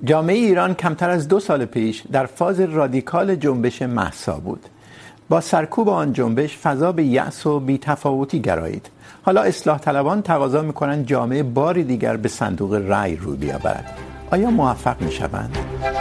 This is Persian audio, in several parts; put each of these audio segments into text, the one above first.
جامعه ایران کمتر از 2 سال پیش در فاز رادیکال جنبش مهسا بود. با سرکوب آن جنبش فضا به یأس و بی‌تفاوتی گرایید. حالا اصلاح طلبان تقاضا می‌کنند جامعه باری دیگر به صندوق رأی رو بیاورد. آیا موفق می‌شوند؟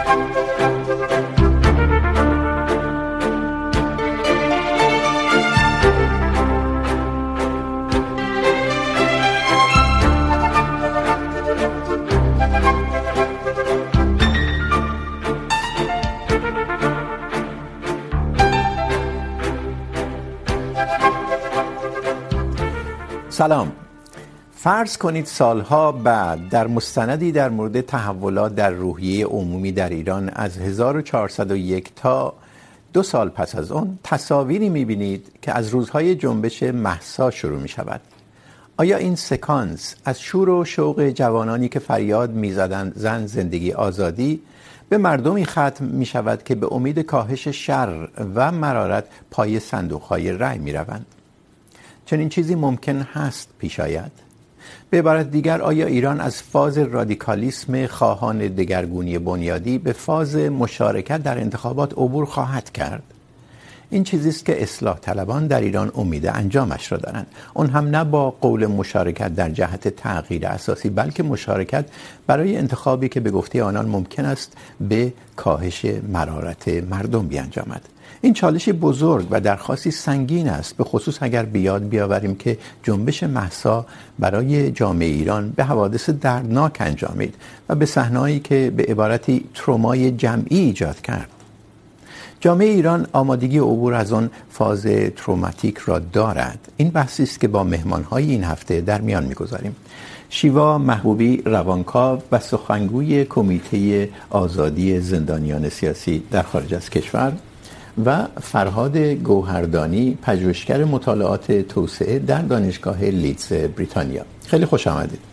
سلام. فرض کنید سالها بعد در مستندی در مورد تحولات در روحیه عمومی در ایران از 1401 تا 2 سال پس از آن تصاویری می‌بینید که از روزهای جنبش مهسا شروع می‌شود. آیا این سکانس از شور و شوق جوانانی که فریاد می‌زدند زن زندگی آزادی به مردمی ختم می‌شود که به امید کاهش شر و مرارت پای صندوق‌های رأی می‌روند؟ چنین چیزی ممکن هست پیش آید؟ به عبارت دیگر آیا ایران از فاز رادیکالیسم خواهان دگرگونی بنیادی به فاز مشارکت در انتخابات عبور خواهد کرد؟ این چیزی است که اصلاح طلبان در ایران امید انجامش را دارند. اون هم نه با قول مشارکت در جهت تغییر اساسی، بلکه مشارکت برای انتخابی که به گفته آنان ممکن است به کاهش مرارت مردم بیانجامد. این چالشی بزرگ و درخواستی سنگین است، به خصوص اگر بیاوریم که جنبش مهسا برای جامعه ایران به حوادث دردناک انجامید و به صحنه‌ای که به عبارتی ترومای جمعی ایجاد کرد. جامعه ایران آمادگی عبور از آن فاز تروماتیک را دارد. این بحثی است که با مهمان‌های این هفته در میان می‌گذاریم. شیوا محبوبی روانکاو و سخنگوی کمیته آزادی زندانیان سیاسی در خارج از کشور و فرهاد گوهردانی پژوهشگر مطالعات توسعه در دانشگاه لیدز بریتانیا. خیلی خوش آمدید.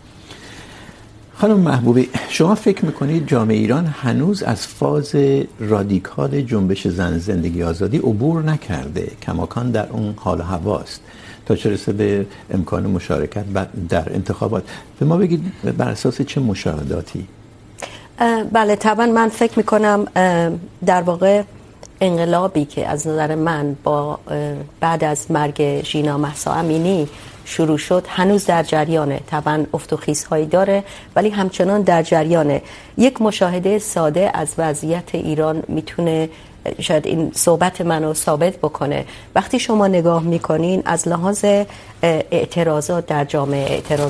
خانم محبوبی، شما فکر میکنید جامعه ایران هنوز از فاز رادیکال جنبش زن زندگی آزادی عبور نکرده، کماکان در اون حال و هواست تا چه رسه به امکان مشارکت در انتخابات؟ به ما بگید بر اساس چه مشاهداتی؟ بله، طبعا من فکر میکنم در واقع انقلابی که از نظر من با بعد از مرگ ژینا مهسا امینی شروع شد هنوز در جریانه. طبعا افت و خیزهایی داره ولی همچنان در جریانه. یک مشاهده ساده از وضعیت ایران میتونه شاید این صحبت منو ثابت بکنه. وقتی شما نگاه میکنین از لحاظ اعتراضات در جامعه،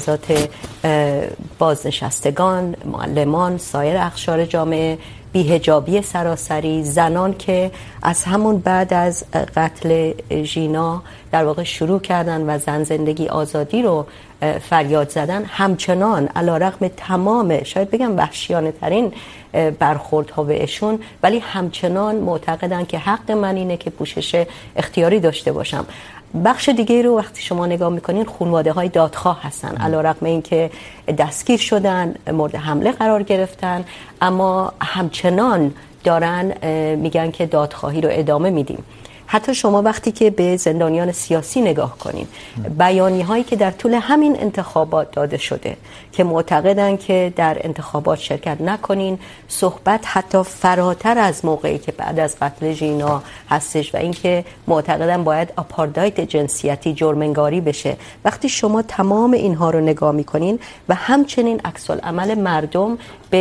اعتراضات بازنشستگان، معلمان، سایر اقشار جامعه، بی‌حجابی سراسری، زنان که از همون بعد از قتل ژینا در واقع شروع کردن و زن زندگی آزادی رو فریاد زدن، همچنان علیرغم تمام شاید بگم وحشیانه ترین برخوردها بهشون، ولی همچنان معتقدن که حق من اینه که پوشش اختیاری داشته باشم. بخش دیگه رو وقتی شما نگاه میکنین خانواده های دادخواه هستن، علیرغم اینکه دستگیر شدن، مورد حمله قرار گرفتن، اما همچنان دارن میگن که دادخواهی رو ادامه میدیم. حتی شما وقتی که به زندانیان سیاسی نگاه کنین، بیانیه هایی که در طول همین انتخابات داده شده که معتقدن که در انتخابات شرکت نکنین، صحبت حتی فراتر از موقعی که بعد از قتل ژینا هستش و اینکه معتقدن باید آپارتاید جنسیتی جرم‌انگاری بشه. وقتی شما تمام اینها رو نگاه میکنین و همچنین عکس العمل مردم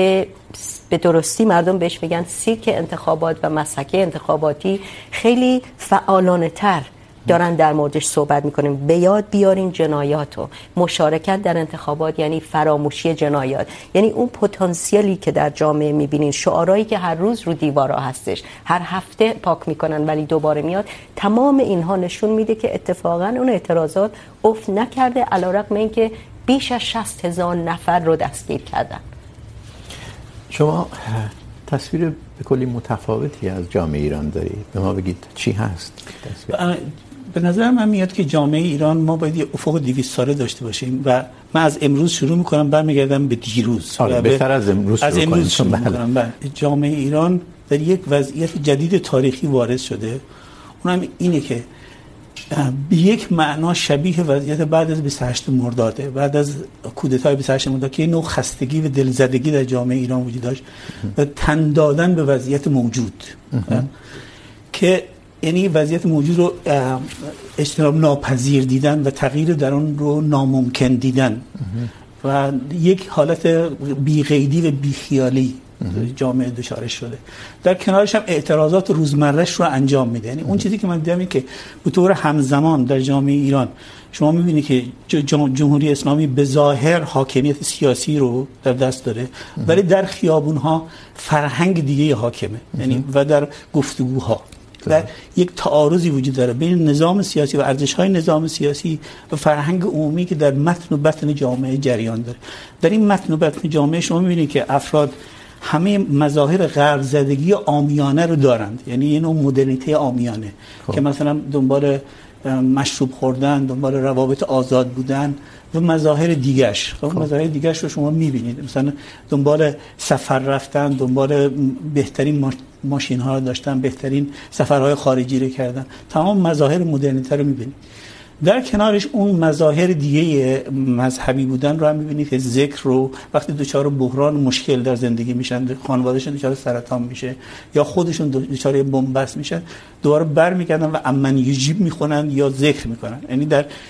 به درستی مردم بهش میگن سیرک انتخابات و مسحک انتخاباتی خیلی فعالانه تر دارن در موردش صحبت میکنیم. به یاد بیارین جنایاتو. مشارکت در انتخابات یعنی فراموشی جنایات، یعنی اون پتانسیلی که در جامعه میبینین، شعارهایی که هر روز رو دیوارا هستش، هر هفته پاک میکنن ولی دوباره میاد، تمام اینها نشون میده که اتفاقا اون اعتراضات افت نکرده، علیرغم اینکه بیش از 60,000 نفر رو دستگیر کردن. شما تصویر به کلی متفاوتی از جامعه ایران دارید. به ما بگید چی هست تصویر؟ به نظر من میاد که جامعه ایران ما باید یه افق 200 ساله داشته باشیم و من از امروز شروع میکنم برمیگردم به دیروز. بهتر از امروز شروع کنیم. جامعه ایران در یک وضعیت جدید تاریخی وارد شده. اونم اینه که به یک معنا شبیه وضعیت بعد از 28 مرداده، بعد از کودتای 28 مرداد که نوع خستگی و دلزدگی در جامعه ایران وجود داشت و تن دادن به وضعیت موجود که یعنی وضعیت موجود رو اجتناب ناپذیر دیدن و تغییر در اون رو ناممکن دیدن و یک حالت بی‌قیدی و بیخیالی جامعه دچارش شده. در کنارش هم اعتراضات روزمرهش رو انجام میده. یعنی اون چیزی که من دیدم که به طور همزمان در جامعه ایران شما میبینید که جمهوری اسلامی به ظاهر حاکمیت سیاسی رو در دست داره ولی در خیابونها فرهنگ دیگه حاکمه، یعنی و در گفتگوها و یک تعارضی وجود داره بین نظام سیاسی و ارزش‌های نظام سیاسی و فرهنگ عمومی که در متن و بطن جامعه جریان داره. در این متن و بطن جامعه شما می‌بینید که افراد همه مظاهر غرب زدگی عامیانه رو دارند، یعنی یه نوع مدرنیته عامیانه که مثلا دنبال مشروب خوردن، دنبال روابط آزاد بودن و مظاهر دیگه‌اش. مظاهر دیگه‌اش رو شما می‌بینید، مثلا دنبال سفر رفتن، دنبال بهترین ماشین ها رو داشتن، بهترین سفرهای خارجی رو کردن، تمام مظاهر مدرنیته رو می‌بینید. در کنارش اون مظاهر دیگه مذهبی بودن رو هم می‌بینید که ذکر رو وقتی دچار بحران مشکل در زندگی میشن، خانواده‌شون دچار سرطان میشه یا خودشون دچار بن‌بست میشن، دوباره برمیگردن و امن یجیب میخونن یا ذکر میکنن. یعنی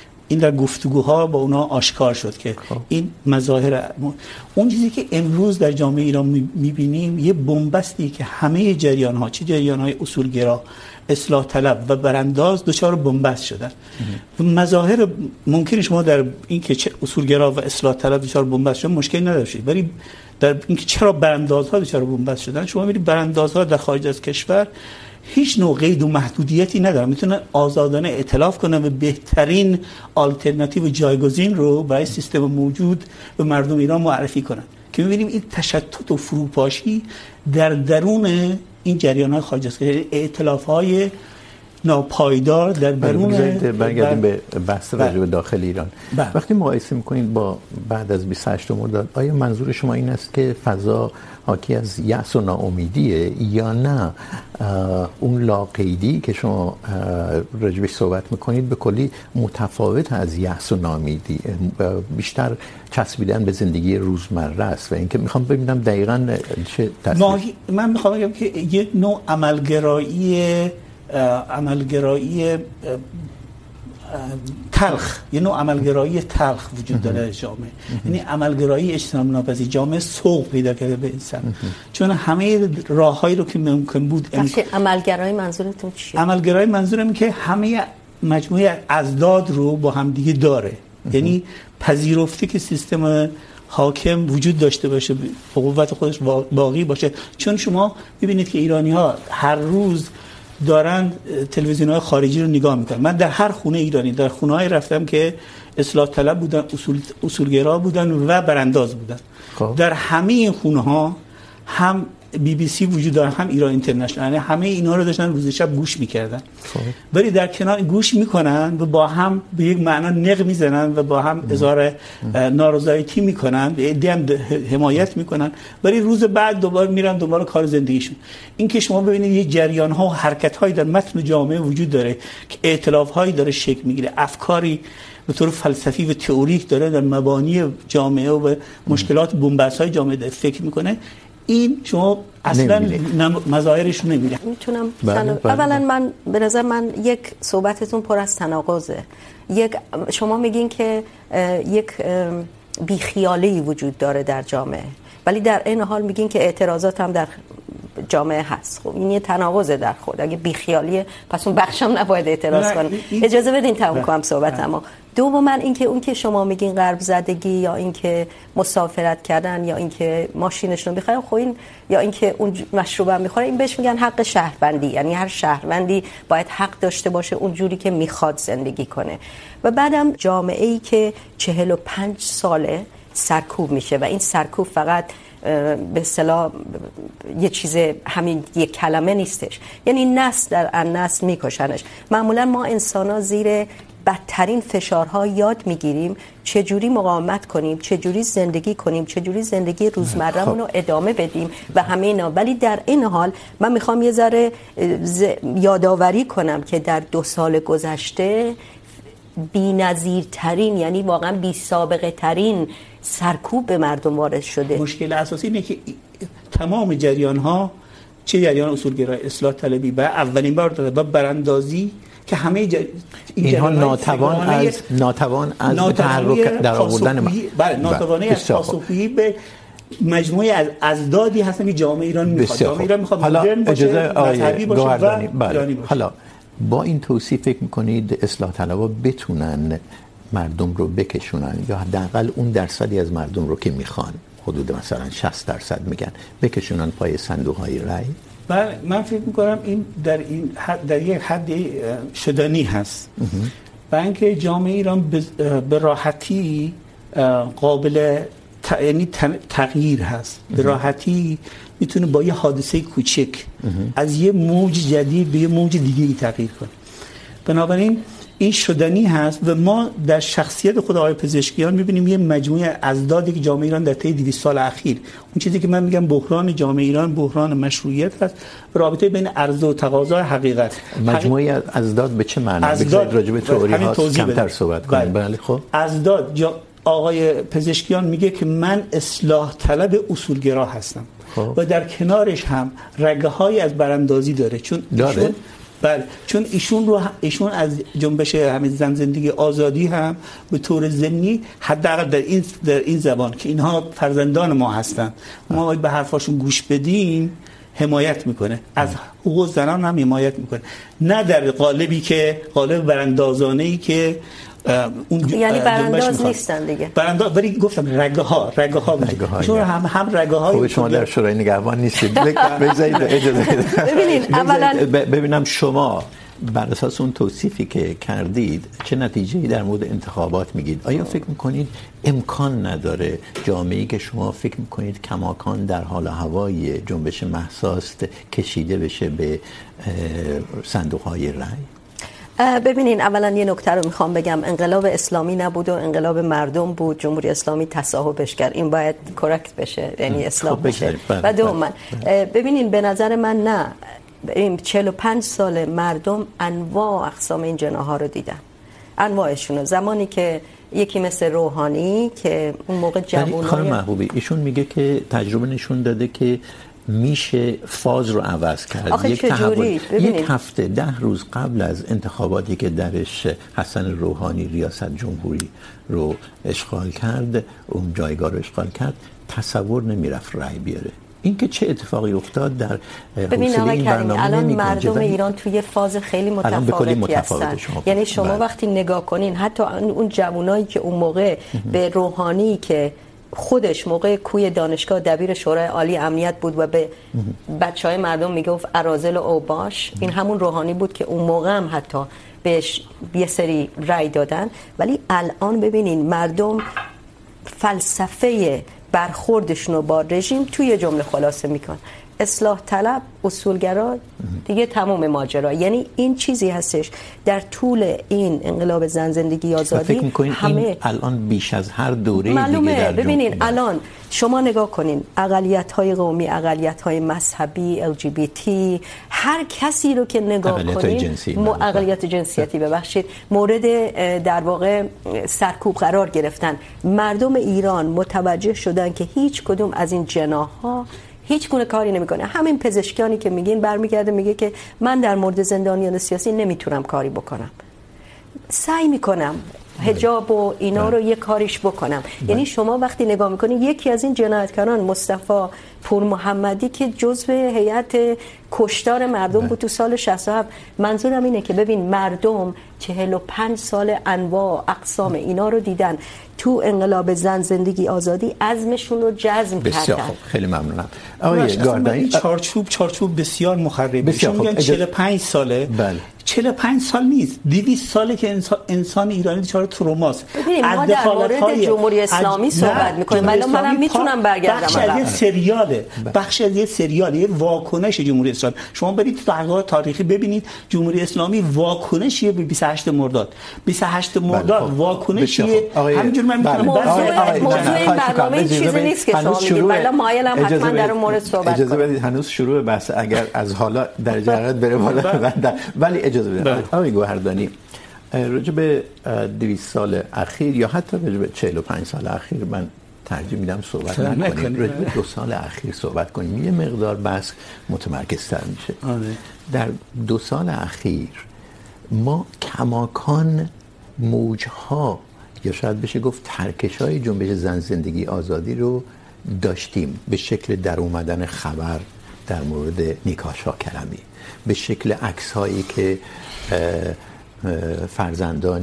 در گفتگوها با اونا آشکار شد که این مظاهر اون چیزی که امروز در جامعه ایران می‌بینیم یه بن‌بستی که همه جریان‌ها، چه جریان‌های اصولگرا، اصلاح طلب و برانداز دچار بن‌بست شدن. و مظاهر ممکنه شما در این که چه اصولگرا و اصلاح طلب دچار بن‌بست شدن مشکل نداشتید، ولی در اینکه چرا براندازها دچار بن‌بست شدن، شما می‌بینید براندازها در خارج از کشور هیچ نوع قید و محدودیتی ندارن، میتونن آزادانه ائتلاف کنن و بهترین آلترناتیو جایگزین رو برای سیستم موجود به مردم ایران معرفی کنن که می‌بینیم این تشتت و فروپاشی در درون این جریان‌های خارج از کشور، ائتلاف‌های ناپایدار در درون. برگردیم به بحث راجع به داخل ایران. وقتی مقایسه می‌کنید با بعد از 28 مرداد، آیا منظور شما این است که فضا حاکی از یأس و ناامیدیه یا نه اون لاقیدی که شما راجبش صحبت میکنید به کلی متفاوت از یأس و ناامیدی، بیشتر چسبیدن به زندگی روزمره است و اینکه میخوام ببینم دقیقاً چه تصویر. من میخوام بگم که یه نوع عملگرایی تلخ، یه نوع عملگرایی تلخ وجود داره در جامعه، یعنی عملگرایی اجتناب ناپذیر. جامعه سوق پیدا کرده به این سمت چون همه راههایی رو که ممکن بود عملگرایی منظورتون چیه؟ عملگرایی منظورم که همه مجموعه اجداد رو با هم دیگه داره، یعنی پذیرفته که سیستم حاکم وجود داشته باشه، به قوت خودش باقی باشه. چون شما ببینید که ایرانی‌ها هر روز دارن تلویزیون‌های خارجی رو نگاه میکنن. من در هر خونه ایرانی در خونه‌های رفتم که اصلاح طلب بودن، اصولگرا بودن و برانداز بودن. در همه این خونه‌ها هم BBC وجود داره، هم ایران اینترنشنال، همه اینا رو داشتن روز شب گوش میکردن. ولی در کنار گوش میکنن و با هم به یک معنا نق میزنن و با هم اظهار نارضایتی میکنن، ایده هم حمایت میکنن، ولی روز بعد دوباره میرن دنبال کار زندگیشون. این که شما ببینید یه جریان ها و حرکت هایی در متن جامعه وجود داره که ائتلاف هایی داره شکل میگیره، افکاری به طور فلسفی و تئوریک داره در مبانی جامعه و مشکلات بن‌بست های جامعه فکر میکنه. این شما اصلا مظاهرش رو نمی‌بینید. میتونم اولا من به نظر من یک صحبتتون پر از تناقضه. شما میگین که یک بیخیالی وجود داره در جامعه، ولی در این حال میگین که اعتراضات هم در جامعه هست. خب این یه تناقضه در خود. اگه بیخیالیه پس اون بخشم نباید اعتراض کنه. اجازه بدین تموم کنم صحبتمو. دوما اینکه اون که شما میگین غرب زدگی یا اینکه مسافرت کردن یا اینکه ماشینشون بخرن، خب این یا اینکه اون مشروب هم میخوره، این بهش میگن حق شهروندی. یعنی هر شهروندی باید حق داشته باشه اون جوری که میخواد زندگی کنه. و بعدم جامعه‌ای که 45 ساله سرکوب میشه و این سرکوب فقط به اصطلاح یه چیز همین یک کلمه نیستش، یعنی نسل در نسل میکشنش. معمولا ما انسانا زیر بدترین فشارها یاد میگیریم چجوری مقاومت کنیم، چجوری زندگی کنیم، چجوری زندگی روزمره‌مون رو ادامه بدیم و همه اینا. ولی در این حال من میخوام یه ذره یادآوری کنم که در 2 سال گذشته بی‌نظیرترین، یعنی واقعا بی سابقه ترین سرکوب به مردم وارد شده. مشکل اساسی اینه که تمام جریان ها، چه جریان اصولگرای، اصلاح طلبی و اولین بار و براندازی که همه اینها ناتوان از تحرک در آوردن ناتوانی از پاسخگویی به مجموعه از ازدادی هستن که جامعه ایران میخواد. جامعه ایران میخواد مدرن باشه، مذهبی باشه و ایرانی باشه. حالا با این توصیف فکر میکنید اصلاح طلبها بتونن مردم رو بکشونن یا حداقل اون درصدی از مردم رو که میخوان، حدود مثلا 60% میگن، بکشونن پای صندوق‌های رای؟ من فکر میکنم این در یک حد شدنی هست. و اینکه جامعه ایران به راحتی قابل یعنی تغییر هست. به راحتی میتونه با یه حادثه کوچک از یه موج جدید به یه موج دیگه تغییر کنه. بنابراین این شدنی هست و ما در شخصیت خود آقای پزشکیان میبینیم یه مجموعه ازدادی که جامعه ایران در طی 200 سال اخیر، اون چیزی که من میگم بحران جامعه ایران بحران مشروعیت هست، رابطه بین عرضه و تقاضای حقیقت. مجموعه ازداد به چه معنی؟ بگذارید راجع به تئوری ها کمتر صحبت کنیم. بله خب ازداد آقای پزشکیان میگه که من اصلاح طلب اصولگرا هستم و در کنارش هم رگه‌هایی از براندازی داره. چون ایشون از جنبش همین زن زندگی آزادی هم به طور ضمنی حداقل در این زبان که اینها فرزندان ما هستن، ما باید به حرفاشون گوش بدیم، حمایت میکنه. از حقوق زنان هم حمایت میکنه، نه در قالبی که قالب براندازانه‌ای که یعنی برانداز نیستن دیگه. برانداز ولی گفتم رگه ها چون هم رگه های خب شما در شورای نگهبان نیستید. بذارید اجازه ببینید اولا ببینم شما بر اساس اون توصیفی که کردید چه نتیجه‌ای در مورد انتخابات میگید؟ آیا فکر میکنید امکان نداره جامعه‌ای که شما فکر میکنید کماکان در حال هوای جنبش مهساست کشیده بشه به صندوق‌های رای؟ ببینین اولا یه نکته رو میخوام بگم، انقلاب اسلامی نبود و انقلاب مردم بود. جمهوری اسلامی تصاحبش کرد، این باید کرکت بشه، یعنی اصلاح بشه. و دوما ببینین به نظر من نه، این 45 سال مردم انواع اقسام این جناها رو دیدن، انواعشون. زمانی که یکی مثل روحانی که اون موقع جوونای خانم محبوبی ایشون میگه که تجربه نشون داده که میشه فاز رو عوض کرد. یک هفته 10 روز قبل از انتخاباتی که درش حسن روحانی ریاست جمهوری رو اشغال کرد، اون جایگاه رو اشغال کرد، تصور نمیرفت رای بیاره. این که چه اتفاقی افتاد در حوصله این برنامه الان مردم ایران توی فاز خیلی متفاوتی هستن. یعنی شما وقتی نگاه کنین حتی اون جوانایی که اون موقع به روحانی که خودش موقع کوی دانشگاه دبیر شورای عالی امنیت بود و به بچهای مردم میگفت اراذل و اوباش، این همون روحانی بود که اون موقع هم حتی بهش یه سری رای دادن. ولی الان ببینین مردم فلسفه برخوردشون رو با رژیم توی جمله خلاصه میکن: اصلاح طلب، اصولگرا، دیگه تمام ماجرا. یعنی این چیزی هستش در طول این انقلاب زن زندگی آزادی همه این الان بیش از هر دوره دیگه در ببینین الان شما نگاه کنین اقلیت‌های قومی، اقلیت‌های مذهبی، LGBT، هر کسی رو که نگاه کنین، اقلیت جنسیتی ببخشید، مورد در واقع سرکوب قرار گرفتن. مردم ایران متوجه شدن که هیچ کدوم از این جناح‌ها هیچ گونه کاری نمیکنه. همین پزشکیانی که میگین برمیگرده میگه که من در مورد زندانیان سیاسی نمیتونم کاری بکنم، سعی میکنم حجاب و اینا رو یه کاریش بکنم. یعنی شما وقتی نگاه میکنید یکی از این جنایتکاران مصطفی پور محمدی که جزو هیئت کشتار مردم بود تو سال 67، منظورم اینه که ببین مردم 45 سال انواع اقسام اینا رو دیدن، تو انقلاب زن زندگی آزادی عزمشون رو جزم کردن. بسیار خوب، خیلی ممنونم. آقای گاردانی چارچوب بسیار مخربه. میگن 45 ساله 45 سال نیست، 200 ساله که انسان ایرانی دچار تروماست. ببینید ما در مورد جمهوری اسلامی صحبت می‌کنیم، ولی منم میتونم برگردم بخش از یه سریاله، یه واکنش جمهوری اسلامی. شما برید تو تحقیقات تاریخی ببینید جمهوری اسلامی واکنشیه به 28 مرداد. 28 مرداد واکنشیه. همینجور من میتونم موضوع این برنامه این چیزی نیست که شما میگید، ولی مایلم حتما در اون مورد صحبت کنم. اجازه بدید هنوز شروع بحث اگر از حالا در جهت بره بالا، ولی اجازه بدید آقای گوهردانی راجع به 200 سال اخیر یا حتی راجع به 45 سال اخیر من ترجیح میدم صحبت نکنیم، راجع به 2 سال اخیر صحبت کنیم، یه مقدار بحث متمرکزتر میشه. در 2 سال اخیر ما کماکان موجها یا شاید بشه گفت ترکش‌های جنبش زن زندگی آزادی رو داشتیم، به شکل در اومدن خبر در مورد نیکاشا کرمی، به شکل عکس‌هایی که فرزندان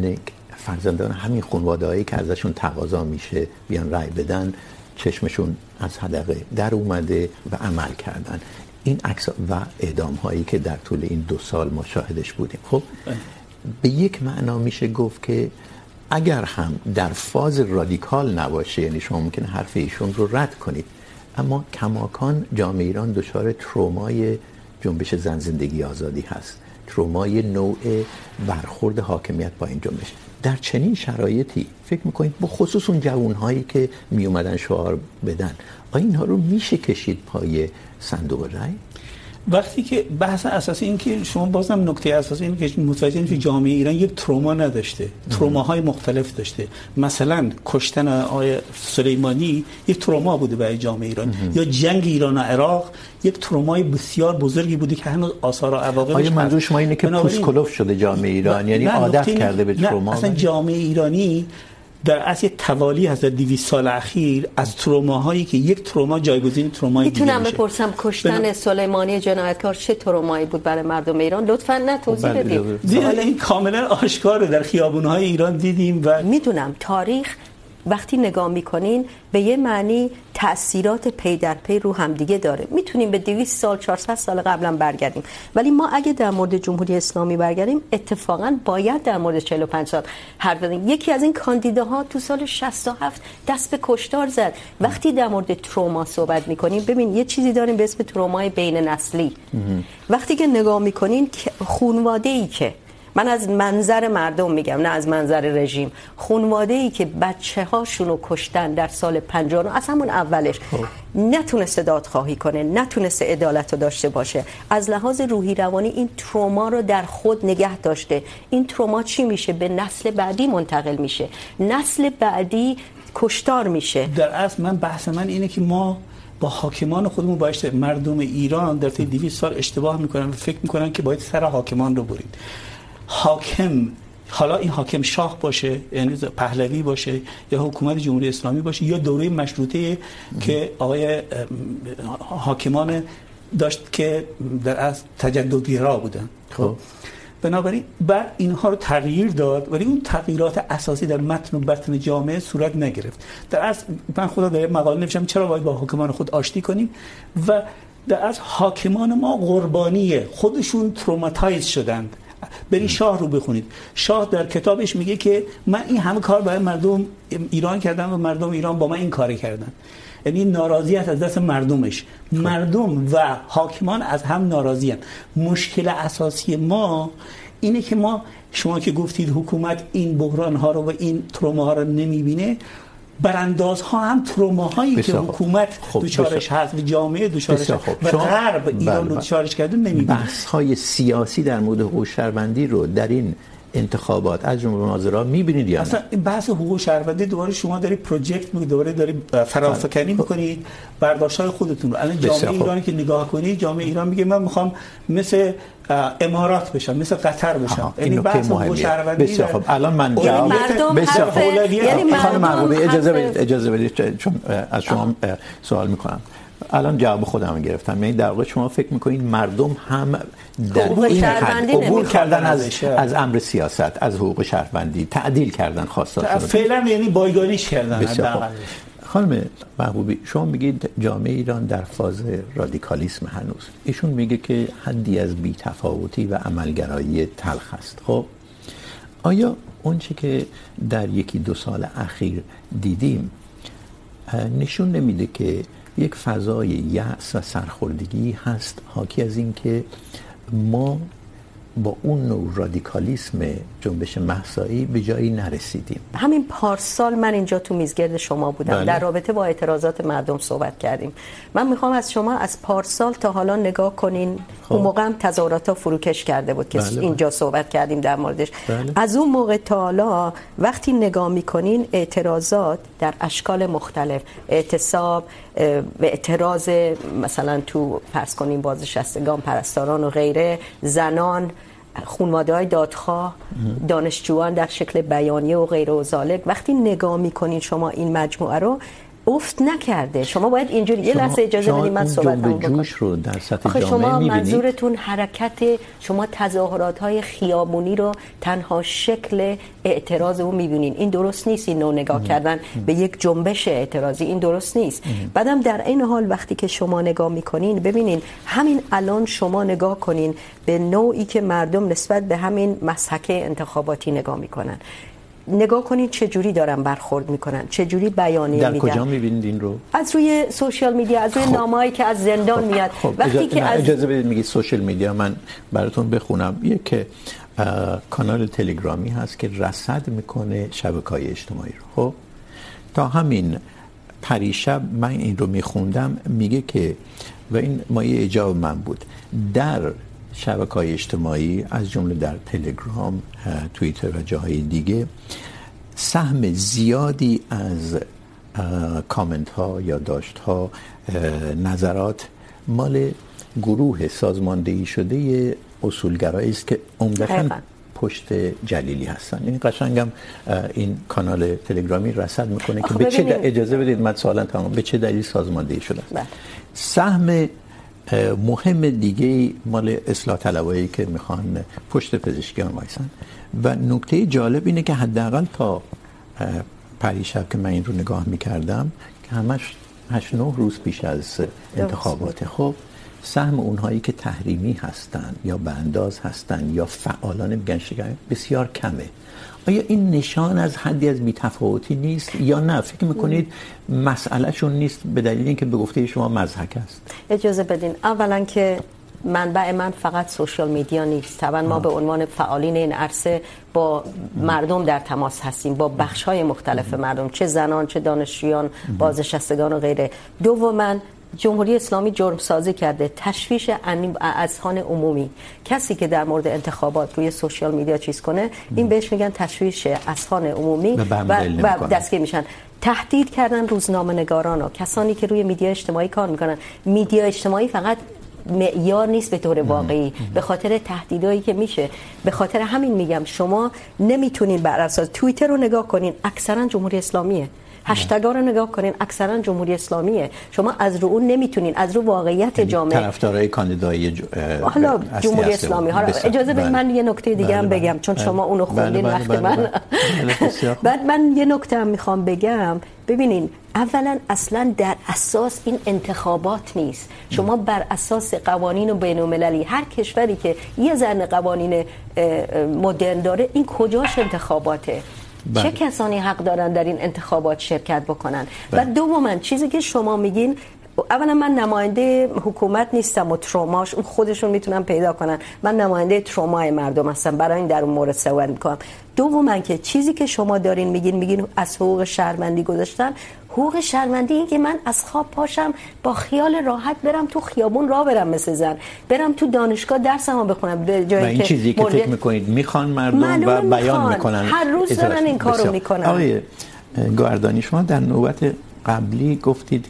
همین خانواده‌هایی که ازشون تقاضا میشه بیان رأی بدن چشمشون از حدقه در اومده و عمل کردن. این عکس و اعدام‌هایی که در طول این 2 سال ما شاهدش بودیم. خب به یک معنا میشه گفت که اگر هم در فاز رادیکال نباشه، یعنی شما ممکنه حرف ایشون رو رد کنید، اما کماکان جامعه ایران دچار ترومای جنبش زن زندگی آزادی هست، ترومای نوع برخورد حاکمیت با این جنبش. در چنین شرایطی فکر میکنید به خصوص اون جوانهایی که میومدن شعار بدن، آیا اینها رو میشه کشید پای صندوق رای؟ وقتی که بحث اساسی این که شما بازم نکته اساسی این که متوجه این که جامعه ایران یک تروما نداشته، تروماهای مختلف داشته. مثلا کشتن آقای سلیمانی یک تروما بوده برای جامعه ایران، یا جنگ ایران و عراق یک ترومای بسیار بزرگی بوده که هنوز آثار و عواقبش آیا منظور شما اینه که پوست کلوف شده جامعه ایران، یعنی عادت کرده به تروما؟ اصلا جامعه ایرانی در اصل توالی از 200 سال اخیر از تروماهایی که یک تروما جایگزین ترومای دیگه میشه. میتونم بپرسم کشتن سلیمانی جنایتکار چه ترومایی بود برای مردم ایران؟ لطفاً نه توضیح بدید. این کاملا آشکاره، در خیابون‌های ایران دیدیم و میدونم تاریخ وقتی نگاه میکنین به یه معنی تأثیرات پی در پی رو هم دیگه داره. میتونیم به 200 سال 400 سال قبلا برگردیم، ولی ما اگه در مورد جمهوری اسلامی برگردیم اتفاقا باید در مورد 45 سال حرف بزنیم. یکی از این کاندیداها تو سال 67 دست به کشتار زد. وقتی در مورد تروما صحبت میکنیم، ببین یه چیزی داریم به اسم ترومای بین نسلی. وقتی که نگاه میکنین خانواده‌ای که من از منظر مردم میگم نه از منظر رژیم، خانواده‌ای که بچه‌هاشونو کشتن در سال 59 از همون اولش نتونسته دادخواهی کنه، نتونسته عدالت رو داشته باشه، از لحاظ روحی روانی این تروما رو در خود نگه داشته، این تروما چی میشه؟ به نسل بعدی منتقل میشه، نسل بعدی کشتار میشه. در اصل بحث من اینه که ما با حاکمان خودمون باید، مردم ایران در طی 200 سال اشتباه میکنن و فکر میکنن که باید سر حاکمان رو برید. حاکم، حالا این حاکم شاه باشه یعنی پهلوی باشه یا حکومت جمهوری اسلامی باشه یا دوره مشروطه که آقای حاکمان داشت که در اصل تجددگرا بودن. خب بنابراین بعد اینها رو تغییر داد، ولی اون تغییرات اساسی در متن و بطن جامعه صورت نگرفت. در اصل من خدا در مقاله نوشتم چرا باید با حاکمان خود آشتی کنیم و در اصل حاکمان ما قربانیه، خودشون تروماتایز شدند. برید شاه رو بخونید. شاه در کتابش میگه که من این همه کار برای مردم ایران کردم و مردم ایران با من این کار کردن. یعنی ناراضیت از دست مردمش. مردم و حاکمان از هم ناراضی‌اند. مشکل اساسی ما اینه که ما، شما که گفتید حکومت این بحران ها رو و این تروما ها رو نمیبینه، برانداز ها هم تروماهایی که حکومت دوچارش هست و جامعه دوچارش و غرب ایران دوچارش کرده نمیبینه. بحث های سیاسی در مورد حقوق شهروندی رو در این انتخابات از جمله مناظرات می‌بینید یا نه؟ اصلا این بحث حقوق شهروندی دوباره شما دارید پروژکت می‌کنید، دوباره دارید فرافکنی می‌کنید برداشت‌های خودتون رو. الان جامعه ایرانی که نگاه کنید، جامعه ایران میگه من می‌خوام مثل امارات بشم، مثل قطر بشم. یعنی بحث حقوق شهروندی بسیار خوب. الان من جواب بسیار خوب. یعنی خانم محبوبه اجازه بدید چون از شما سوال می‌کنم. الان جواب خودم گرفتم. یعنی در واقع شما فکر می‌کنید مردم هم در این حد عبور کردن از امر سیاست، از حقوق شهروندی، تعدیل کردن خواستاشون. فعلا یعنی بایگانیش کردن. خانم محبوبی شما میگید جامعه ایران در فاز رادیکالیسم هنوز، ایشون میگه که حدی از بی‌تفاوتی و عملگرایی تلخ است. خب آیا اون چه که در یکی دو سال اخیر دیدیم نشون نمیده که یک فضای یأس و سرخوردگی هست حاکی از این که ما با اون نوع رادیکالیسم جنبش مهسایی به جایی نرسیدیم؟ همین پارسال من اینجا تو میزگرد شما بودم، در رابطه با اعتراضات مردم صحبت کردیم. من میخوام از شما از پارسال تا حالا نگاه کنین. اون موقع هم تظاهرات ها فروکش کرده بود که اینجا صحبت کردیم در موردش. از اون موقع تا حالا وقتی نگاه میکنین اعتراضات در اشکال مختلف، اعتصاب و اعتراض مثلا تو فرض کنین بازنشستگان، پرستاران و غیره، زنان، خانواده‌های دادخواه، دانشجویان در شکل بیانیه و غیره و ذالک، وقتی نگاه میکنین شما این مجموعه رو افت نکرده. شما باید اینجوری یه لحظه اجازه بدید من صحبتمو بکنم. جوش رو در سطح جامعه شما می‌بینید؟ منظورتون حرکت شما تظاهرات‌های خیابونی رو تنها شکل اعتراض رو می‌بینین. این درست نیست. این نوع نگاه کردن به یک جنبش اعتراضی این درست نیست. بعدم در این حال وقتی که شما نگاه می‌کنین ببینین همین الان شما نگاه کنین به نوعی که مردم نسبت به همین مسحک انتخاباتی نگاه می‌کنن. نگاه کنید چه جوری دارن برخورد میکنن، چه جوری بیانیه میدن. در کجا میبینید این رو؟ از روی سوشال میدیا، از روی نامه‌ای که از زندان میاد. وقتی که اجازه بدید میگید سوشال میدیا، من براتون بخونم. یک کانال تلگرامی هست که رصد میکنه شبکه‌های اجتماعی رو. خب تا همین پریشب من این رو میخوندم، میگه که و این مایه اعجاب من بود، در شبکه‌های اجتماعی از جمله در تلگرام، توییتر و جاهای دیگه سهم زیادی از کامنت ها یا داشت ها، نظرات مال گروه سازماندهی شده اصولگرایی است که عمدتاً پشت جلیلی هستن. یعنی قشنگم این کانال تلگرامی رصد میکنه که به چه اجازه بدید من سوالا تمام، به چه دلیل سازماندهی شده. سهم مهم دیگه مال اصلاح طلبایی که میخوان پشت پزشکیان وایسن. و نکته جالب اینه که حداقل تا پریشب که من این رو نگاه میکردم که همش 8-9 روز پیش از انتخابات، خب سهم اونهایی که تحریمی هستن یا بانداز هستن یا فعالان گنجشگری بسیار کمه. آیا این نشان از حدی از بی‌تفاوتی نیست یا نه فکر میکنید مسئلهشون نیست به دلیل اینکه به گفته شما مضحک است؟ اجازه بدین اولا که منبع من فقط سوشال میدیا نیست. طبعا ما به عنوان فعالین این عرصه با مردم در تماس هستیم، با بخش‌های مختلف مردم، چه زنان، چه دانشجویان، بازنشستگان و غیره. دوما جمهوری اسلامی جرم سازی کرده، تشویش اذهان عمومی. کسی که در مورد انتخابات روی سوشال میدیا چیز کنه این بهش میگن تشویش اذهان عمومی و دستگیر میشن. تهدید کردن روزنامه‌نگاران و کسانی که روی میدیا اجتماعی کار میکنن. میدیا اجتماعی فقط معیار نیست به طور واقعی، به خاطر تهدیدایی که میشه. به خاطر همین میگم شما نمیتونین بر اساس توییتر رو نگاه کنین اکثرا جمهوری اسلامیه، هشتگ‌ها رو نگاه کنین اکثرا جمهوری اسلامیه. شما از رو اون نمیتونین، از رو واقعیت جامعه طرفدارای کاندیدای حالا جمهوری اسلامی ها اجازه بدید من یه نکته دیگه هم بگم چون شما اونو خوندین وقت من بعد من یه نکته هم میخوام بگم. ببینین اولا اصلا در اساس این انتخابات نیست. شما بر اساس قوانین بین‌المللی هر کشوری که یه ذره قوانین مدرن داره این کجاش انتخاباته؟ چه کسانی حق دارن در این انتخابات شرکت بکنن؟ و دوما چیزی که شما میگین، اولا من نماینده حکومت نیستم و تروماش اون خودشون میتونن پیدا کنن. من نماینده ترومای مردم هستم، برای این در اون مورد صحبت میکنم. دوما که چیزی که شما دارین میگین از حقوق شهروندی گذاشتن. حقوق شهروندی این که من از خواب پاشم با خیال راحت برم تو خیابون راه برم مثل زن، برم تو دانشگاه درسمو بخونم، به جایی که این چیزی که فکر میکنید میخوان مردم و بیان میکنن هر روز دارن این کارو میکنن. آقای گاردانی شما در نوبت قبلی گفتید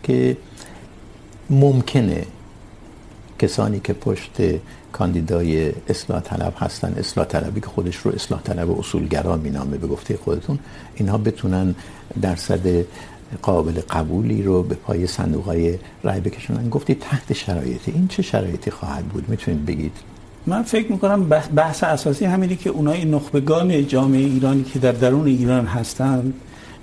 که ممکنه کسانی که پشت کاندیدای اصلاح طلب هستن، اصلاح طلبی که خودش رو اصلاح طلب اصولگرا مینامه به گفته خودتون، اینها بتونن درصد قابل قبولی رو به پای صندوق‌های رای بکشونن. گفتید تحت شرایطی، این چه شرایطی خواهد بود میتونید بگید؟ من فکر میکنم بحث اساسی همینه که اونای نخبگان جامعه ایرانی که در درون ایران هستن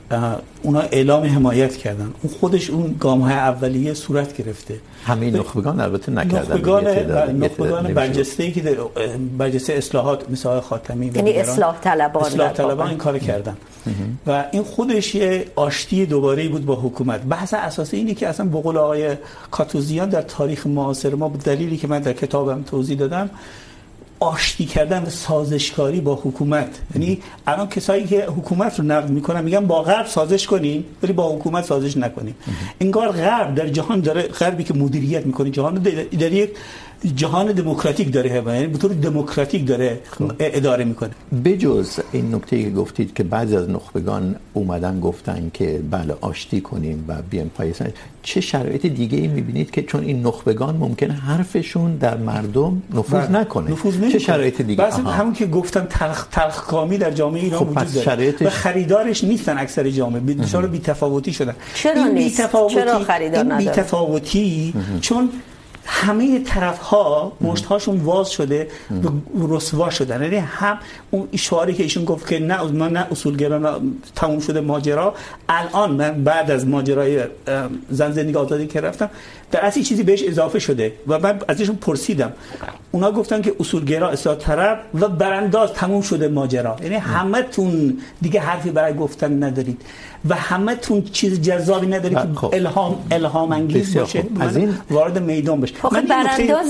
اونا اعلام حمایت کردن. اون خودش اون گام‌های اولیه صورت گرفته. همین نخبگان البته نکردن. نخبگان برجسته‌ای که برجسته اصلاحات مثل آقای خاتمی یعنی اصلاح طلبان این کارو کردن و این خودش یه آشتی دوباره بود با حکومت. بحث اساسی اینه که اصلا به قول آقای کاتوزیان در تاریخ معاصر ما به دلیلی که من در کتابم توضیح دادم آشتی کردن و سازشکاری با حکومت، یعنی الان کسایی که حکومت رو نقد میکنن میگن با غرب سازش کنیم ولی با حکومت سازش نکنیم. انگار غرب در جهان داره، غربی که مدیریت میکنه جهان در یک جهان دموکراتیک داره، یعنی به طور دموکراتیک داره اداره میکنه. بجز این نکته که گفتید که بعضی از نخبگان اومدن گفتن که بله آشتی کنیم و بیایم پای سر، چه شرایط دیگه ای میبینید که چون این نخبگان ممکنه حرفشون در مردم نفوذ نکنه؟ چه شرایط دیگه؟ بس همون که گفتم تلخکامی در جامعه ایران وجود داره و خریدارش نیستن اکثر جامعه، دچار بی‌تفاوتی شدن. چرا نیست؟ چرا خریدار نداره؟ بی‌تفاوتی چون همه طرف‌ها مشت‌هاشون واز شده و رسوا شدن. یعنی هم اون اشاره که ایشون گفت که نه اصولگرا تموم شده ماجرا، الان من بعد از ماجرای زن زندگی آزادی که رفتم در اصل چیزی بهش اضافه شده و من ازشون پرسیدم، اونا گفتن که اصولگرا اصلاح طلب و برانداز تموم شده ماجرا. یعنی همتون دیگه حرفی برای گفتن ندارید و همتون چیز جذابی ندارید که الهام انگیز باشه از این وارد میدان بشه. برانداز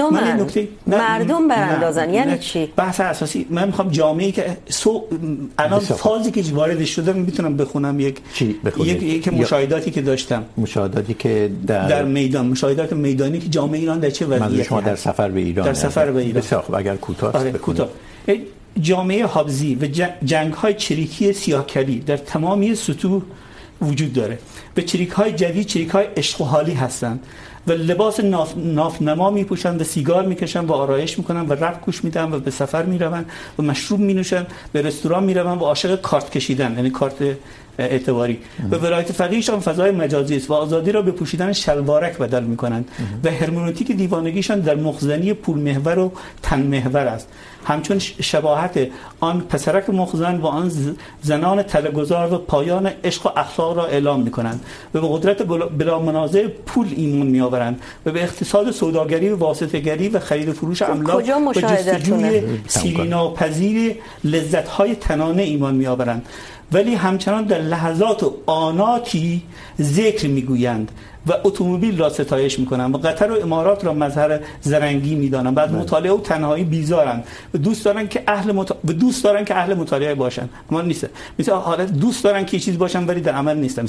مردم براندازن یعنی چی؟ بحث اساسی من میخوام جامعه‌ای که الان فازی که وارد شده میتونم بخونم یک مشاهداتی که داشتم، مشاهداتی که در میدان، مشاهدات میدانی که جامعه ایران در چه وضعیتی شما در سفر به ایران بسیار خوب اگر کوتاه جامعه حابزی و جنگ‌های چریکی سیاه‌کری در تمامی سطوح وجود داره. به چریک‌های جدید چریک‌های عشق و حالی هستند و لباس نافنما میپوشن و سیگار میکشن و آرایش میکنن و رپ گوش میدن و به سفر میرون و مشروب مینوشن، به رستوران میرون و عاشق کارت کشیدن یعنی کارت اعتباری و ولایت فقیهشان فضای مجازی است و آزادی را به پوشیدن شلوارک بدل میکنند و هرمنوتیک دیوانگیشان در مخزنی پول محور و تن محور است، همچون شباهت آن پسرک مخزن و آن زنان تله‌گذار و پایان عشق و اخلاق را اعلام میکنند و به قدرت بلا منازع پول ایمان میآورند و به اقتصاد سوداگری و واسطه‌گری و خرید و فروش املاک و جستجوی سیریناپذیر لذت‌های تنانه ایمان میآورند، ولی همچنان در لحظات و آناتی ذکر میگویند و اتومبیل را ستایش میکنند و قطر و امارات را مظهر زرنگی میدانند و از مطالعه و تنهایی بیزارند و دوست دارن که اهل مطالعه باشند اما نیست، مثلا حالت دوست دارن که چیز باشن ولی در عمل نیستن.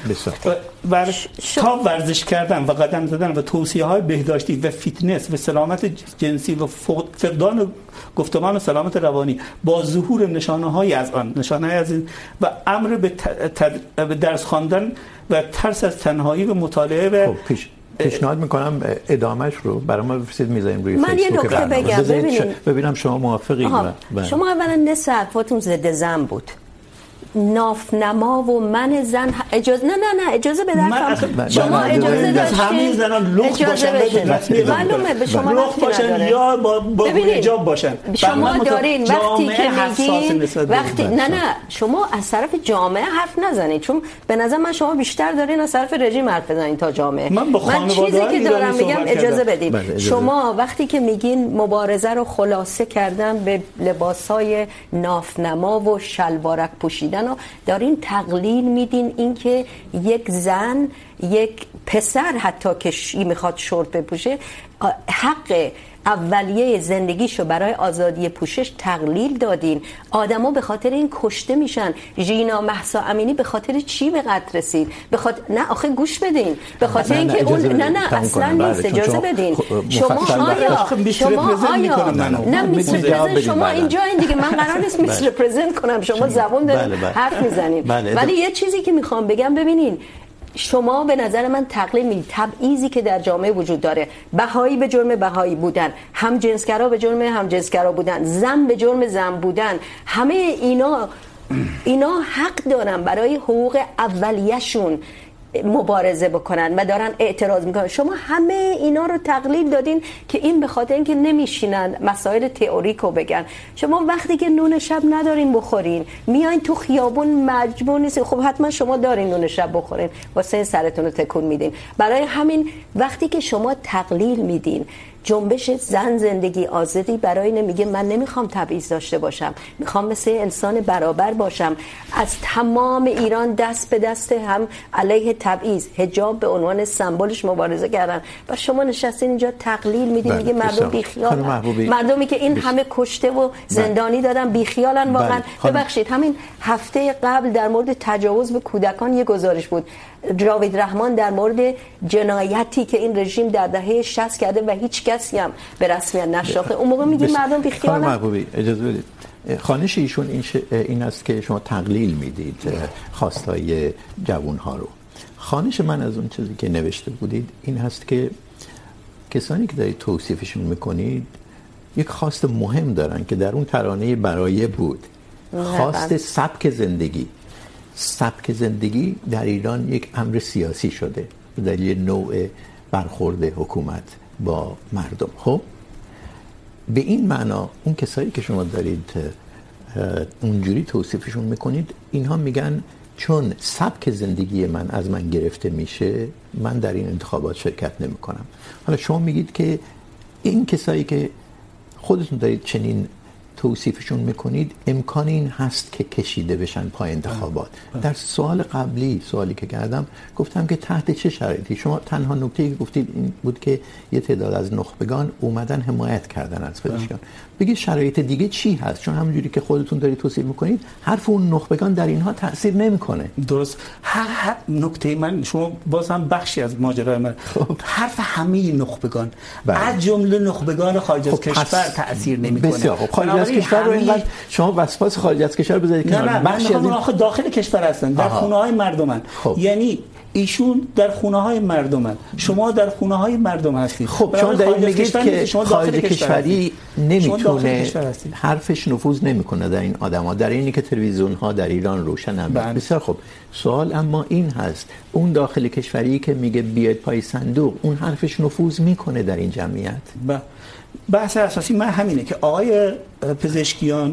تا ورزش کردن و قدم زدن و توصیه‌های بهداشتی و فیتنس و سلامت جنسی و فقدان گفتمان و سلامت روانی با ظهور نشانه‌های از این و امر به درس خواندن و ترس از تنهایی و مطالعه و پیشنهاد میکنم ادامهش رو برای ما بفرستید میذاریم روی فیسبوک. من یه نکته بگم ببینم شما موافقید. شما اولا نصف حرفاتون ضد زن بود. نافنما و من زن اجازه نه اجازه بدید شما اجازه داشتید همین زنان لخت باشن معلومه به شما لخت باشن یا با حجاب باشن. شما دارین وقتی که میگین نه شما از طرف جامعه حرف نزنید، چون به نظر من شما بیشتر دارین از طرف رژیم حرف بزنید تا جامعه. من چیزی که دارم میگم اجازه بدید. شما وقتی که میگین مبارزه رو خلاصه کردن به لباسای نافنما و شلوارک پوشیدن و دارین تقلیل میدین اینکه یک زن یک پسر حتی که میخواد شورت بپوشه حق اولیه زندگیشو برای آزادی پوشش تقلیل دادین. آدما به خاطر این کشته میشن. ژینا مهسا امینی به خاطر چی به قتل رسید؟ نه آخه گوش بدین، به خاطر اینکه اون نه اصلا نیست. اجازه بدین. شما شما اینجا این دیگه من قرار نیست میس رپرزنت کنم، شما زبون دارین حرف میزنین. ولی یه چیزی که میخوام بگم ببینین، شما به نظر من تقلیل میدید تبعیضی که در جامعه وجود داره، بهایی به جرم بهایی بودن، هم جنسگرا به جرم هم جنسگرا بودن، زن به جرم زن بودن، همه اینا حق دارن برای حقوق اولیه‌شون مبارزه بکنن و دارن اعتراض میکنن. شما همه اینا رو تقلیل دادین که این به خاطر اینکه نمیشینن مسائل تئوریکو بگن. شما وقتی که نون شب ندارین بخورین میایین تو خیابون مجبور نیستین، خب حتما شما دارین نون شب بخورین واسه سرتون رو تکون میدین. برای همین وقتی که شما تقلیل میدین جنبش زن زندگی آزادی برای اینه میگه من نمیخوام تبعیض داشته باشم، میخوام مثل انسان برابر باشم. از تمام ایران دست به دست هم علیه تبعیض حجاب به عنوان سمبلش مبارزه کردن و شما نشستین اینجا تقلیل میدین میگه مردم بیخیالن. مردمی که این همه کشته و زندانی دادن بیخیالن واقعا. ببخشید همین هفته قبل در مورد تجاوز به کودکان یه گزارش بود، جاوید رحمان در مورد جنایتی که این رژیم در دهه 60 کرده و هیچ کسی هم به رسمیت نشناخته. اون موقع میگه مردم بیخیالن. خانم محبوبی اجازه بدید، خواهش ایشون این است که شما تقلیل میدید خواستای جوانها رو. خواهش من از اون چیزی که نوشته بودید این هست که کسانی که دارید توصیفشون میکنید یک خواست مهم دارن که در اون ترانه برایه بود، خواست سبک زندگی در ایران یک امر سیاسی شده به دلیل نوع برخورد حکومت با مردم. خب به این معنا اون کسایی که شما دارید اونجوری توصیفشون میکنید اینها میگن چون سبک زندگی من از من گرفته میشه من در این انتخابات شرکت نمیکنم. حالا شما میگید که این کسایی که خودتون دارید چنین توصیفشون میکنید امکان این هست که کشیده بشن پای انتخابات. در سوال قبلی سوالی که کردم گفتم که تحت چه شرایطی. شما تنها نکته‌ای که گفتید این بود که یه تعداد از نخبگان اومدن حمایت کردن از پزشکان. بگید شرایط دیگه چی هست؟ چون همونجوری که خودتون دارید توصیف میکنید حرف اون نخبگان در اینها تاثیر نمیکنه. درست. هر نکته من شما باز هم بخشی از ماجرای من حرف همه نخبگان از جمله نخبگان خارج از کشور تاثیر نمیکنه. بسیار خب. خارج از کشور رو اینقدر شما وسواس خارج از کشور بذارید که بخشی از این داخل کشور هستن، در خونه‌های مردمن. یعنی ایشون در خونه‌های مردمن، شما در خونه‌های مردم هستید. خب شما دارید میگید که خارج کشوری نمیتونه حرفش نفوذ نمیکنه در این آدم‌ها، در اینی که تلویزیون‌ها در ایران روشنن. بسیار خب. سوال اما این هست اون داخل کشوری که میگه بیاید پای صندوق اون حرفش نفوذ میکنه در این جمعیت؟ بحث اساسی من همینه که آقای پزشکیان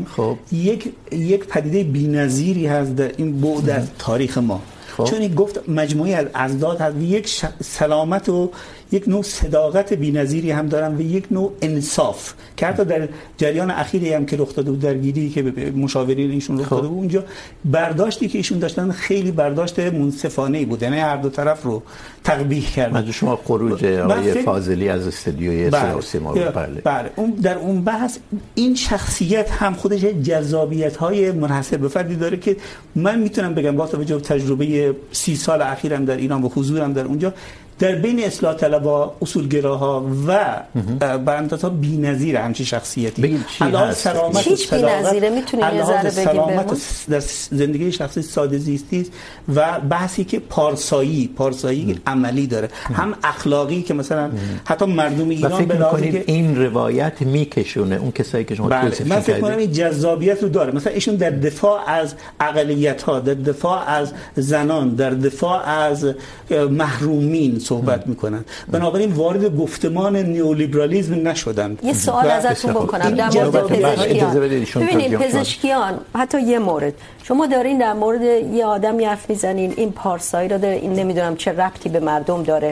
یک پدیده بی‌نظیری هست در این بعد از تاریخ ما. چون این گفت مجموعی از اضداد هست، یک سلامت و یک نوع صداقت بی‌نظیری هم دارن و یک نوع انصاف که حتی در جریان اخیری هم که رخ داده بود درگیری که به مشاورین ایشون رخ داده بود اونجا برداشتی که ایشون داشتن خیلی برداشت منصفانه‌ای بود، یعنی هر دو طرف رو تقبیح کردن. از شما خروج آقای فاضلی از استودیوی سیاسی ما بله اون در اون بحث این شخصیت هم خودش جذابیت‌های منحصر به فردی داره که من میتونم بگم با توجه به تجربه 30 سال اخیرم در ایران و حضورم در اونجا در بین اصلاح طلبها، اصولگراها و براندازها بی‌نظیر همچین شخصیتی. الان سلامت و صداقت میتونید یه ذره بگید در زندگی شخصی ساده زیستی و بحثی که پارسایی عملی داره، هم اخلاقی که مثلا حتی مردم ایران به لحاظی که این روایت میکشونه اون کسایی که شما توصیف کردید. من فکر کنم این جذابیت رو داره. مثلا ایشون در دفاع از اقلیت‌ها، در دفاع از زنان، در دفاع از محرومین صحبت میکنن، بنابراین وارد گفتمان نیولیبرالیسم نشدند. یه سوال ازتون بکنم در مورد پزشکیان. ببینید پزشکیان حتی یه مورد شما دارین در مورد یه آدمی حرف میزنین این پارسایی رو داره، این نمیدونم چه ربطی به مردم داره.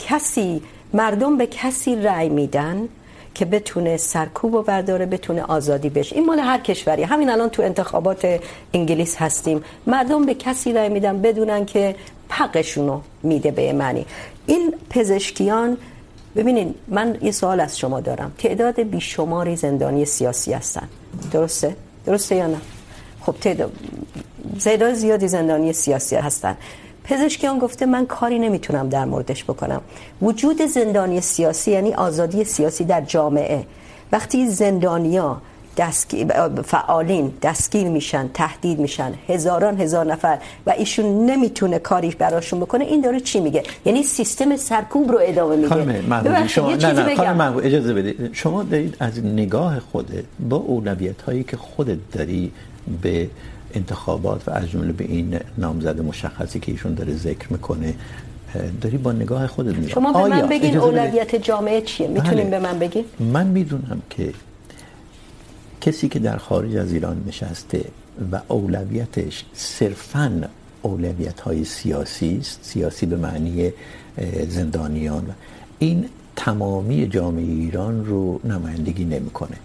مردم به کسی رأی میدن که بتونه سرکوب و برداره، بتونه آزادی بشه. این مال هر کشوری. همین الان تو انتخابات انگلیس هستیم، مردم به کسی رأی میدن بدونن که حقشونو میده به معنی. این پزشکیان ببینین من یه سوال از شما دارم، تعداد بیشماری زندانی سیاسی هستن، درسته یا نه؟ خب تعداد زیادی زندانی سیاسی هستن. پزشکیان گفته من کاری نمیتونم در موردش بکنم. وجود زندانی سیاسی یعنی آزادی سیاسی در جامعه. وقتی زندانیا فعالین دستگیر میشن، تهدید میشن، هزار نفر و ایشون نمیتونه کاری براشون بکنه، این داره چی میگه؟ یعنی سیستم سرکوب رو ادامه میده. خانم محبوب اجازه بدید، شما دارید از نگاه خودت با اولویت‌هایی که خودت داری به انتخابات و از جمله به این نامزد مشخصی که ایشون داره ذکر میکنه داری با نگاه خودت میگی. شما به من بگین اولویت جامعه چیه؟ میتونین به من بگین؟ من میدونم که کسی که در خارج از ایران نشسته و اولویتش صرفاً اولویت‌های سیاسی است، سیاسی به معنی زندانیان، این تمامی جامعه ایران رو نمایندگی نمی‌کنه.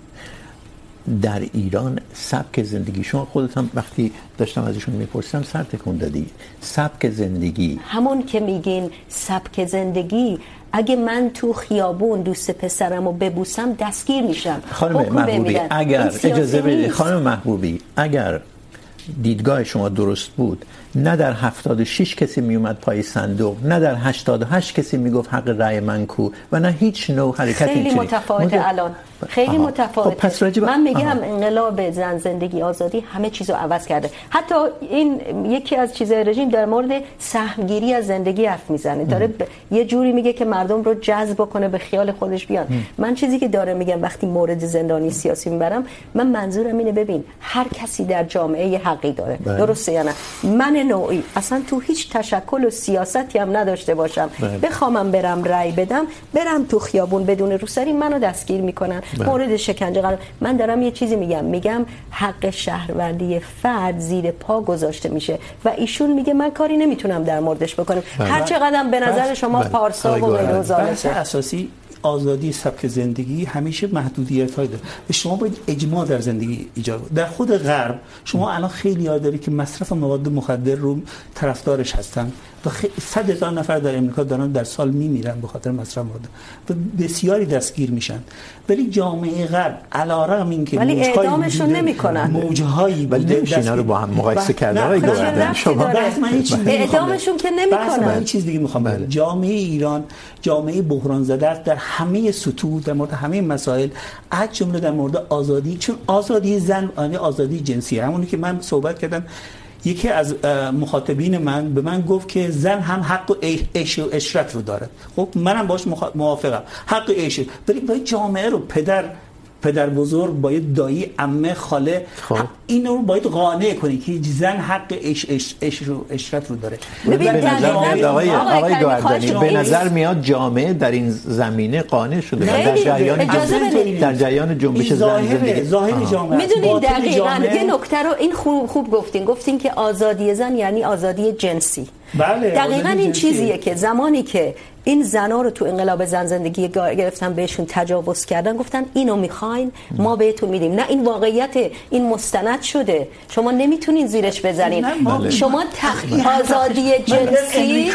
در ایران سبک زندگی، شما خودت هم وقتی داشتم ازشون میپرسیدم سر تکون دادی، سبک زندگی همون که میگین سبک زندگی، اگه من تو خیابون دوست پسرمو ببوسم دستگیر میشم. خانم محبوبی اگر اجازه بدید، خانم محبوبی اگر دیدگاه شما درست بود، نه در 76 کسی میومد پای صندوق، نه در 88 کسی میگفت حق رأی من کو، و نه هیچ نوع حرکتی. خیلی متفاوته الان، خیلی متفاوته. من میگم انقلاب زن، زندگی، آزادی همه چیزو عوض کرده. حتی این یکی از چیزای رژیم در مورد سهمگیری از زندگی حرف میزنه، داره یه جوری میگه که مردم رو جذب کنه به خیال خودش بیان. من چیزی که داره میگم وقتی مورد زندانی سیاسی میبرم، من منظورم اینه ببین هر کسی در جامعه یه حقی داره. درسته یا نه؟ من نوعی اصلا تو هیچ تشکل و سیاستی هم نداشته باشم، بخوامم برم رأی بدم، برم تو خیابون بدون روسری منو دستگیر میکنن، مورد شکنجه قرار. من دارم یه چیزی میگم حق شهروندی فرد زیر پا گذاشته میشه و ایشون میگه من کاری نمیتونم در موردش بکنم. هر چقدرم به نظر شما پارسا و غیر بحث اساسی آزادی سبک زندگی همیشه محدودیت‌هایی داره و شما باید اجماع در زندگی ایجاد کنید. در خود غرب شما الان خیلی یاد دارید که مصرف مواد مخدر رو طرفدارش هستن و 100,000 نفر در امریکا دارن در سال میمیرن به خاطر مصرف مواد و بسیاری دستگیر میشن. ولی جامعه غرب علیرغم اینکه ولی اعدامشون نمیکنن، موجهایی ولی نمیشه اینا رو با هم مقایسه کرد. آقای گوهردانی شما اعدامشون که نمیکنن. من چیز دیگه میخوام بگم. جامعه ایران جامعه بحران زده است در همه سطوح، در مورد همه مسائل، از جمله در مورد آزادی. چون آزادی زن یعنی آزادی جنسی، همونی که من صحبت کردم. یکی از مخاطبین من به من گفت که زن هم حق عیش و عشرت رو داره. خب منم باش موافقم، حق عیش، ولی باید جامعه رو پدر بزرگ، باید دایی، عمه، خاله، اینو رو باید قانع کنی که زن حق عیش و عشرت رو داره. ببین آقای گوهردانی به نظر میاد جامعه در این زمینه قانع شده در جریان جنبش زن زندگی. ظاهر جامعه میدونید دقیقاً یه نکته رو این خوب گفتین که آزادی زن یعنی آزادی جنسی. بله، دقیقاً این چیزیه که زمانی که این زنا رو تو انقلاب زن زندگی گرفتن، بهشون تجاوز کردن، گفتن اینو میخواین ما بهتون میدیم. نه، این واقعیت، این مستند شده، شما نمیتونین زیرش بزنین. شما آزادی جنسی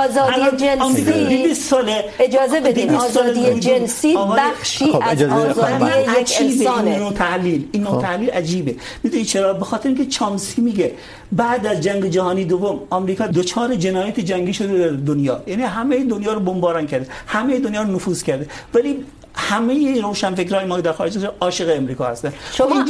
اجازه بدین، آزادی جنسی بخشی از آزادی یک انسانه. این نوع تحلیل عجیبه. میدونید چرا؟ به خاطر اینکه چامسکی میگه بعد از جنگ جهانی دوم آمریکا دچار جنایت جنگی شده در دنیا، یعنی همه دنیا رو بمباران کرده، همه دنیا رو نفوذ کرده، ولی همه روشنفکرای ما در خارج عاشق امریکا هستن. شما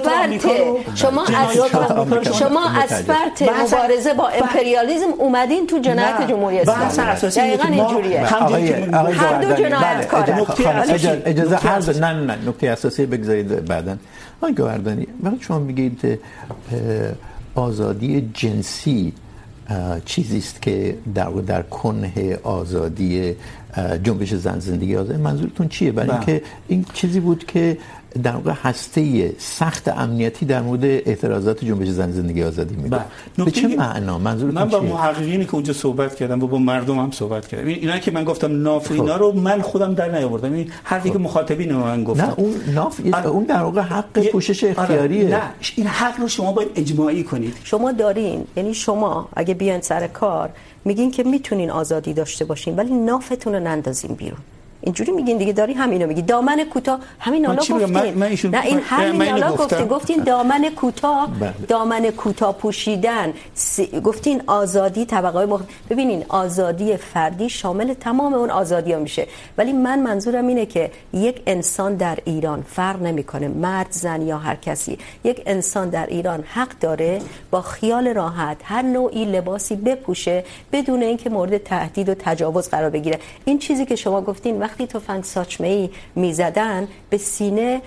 از فرط مبارزه با امپریالیسم اومدین تو جنایت جمهوری اسلامی. دقیقاً اینجوریه. هر دو جنایتکاره. اجازه نه نکته اساسی بگذارید بعداً. آقای گوهردانی وقتی شما میگید آزادی جنسی چیزی است که در کنه آزادی جنبش زن زندگی آزادی، منظورتون چیه؟ برای اینکه این چیزی بود که در واقع هسته سخت امنیتی در مورد اعتراضات جنبش زن زندگی آزادی میگه. به چه معنا؟ منظورتون من با محققینی که اونجا صحبت کردم و با مردم هم صحبت کردم، اینا که من گفتم ناف اینا رو من خودم در نیاوردم. این حرفی که مخاطبین من گفتن، نه اون ناف اون در واقع حق پوشش اختیاریه. نه، این حق رو شما باید اجماعی کنید. شما دارین، یعنی شما اگه بیاین سر کار میگین که میتونین آزادی داشته باشین ولی نافتون رو نندازین بیرون، اینجوری میگین دیگه. داری همینو میگی، دامن کوتاه، همین حالا گفتین. نه این همین حالا گفتین دامن کوتاه پوشیدن، گفتین آزادی طبقه‌های ببینین آزادی فردی شامل تمام اون آزادی‌ها میشه، ولی من منظورم اینه که یک انسان در ایران فرق نمیکنه مرد زن یا هر کسی، یک انسان در ایران حق داره با خیال راحت هر نوعی لباسی بپوشه بدون اینکه مورد تهدید و تجاوز قرار بگیره. این چیزی که شما گفتین وقتی وقتی تفنگ ساچمه‌ای میزدن به سینه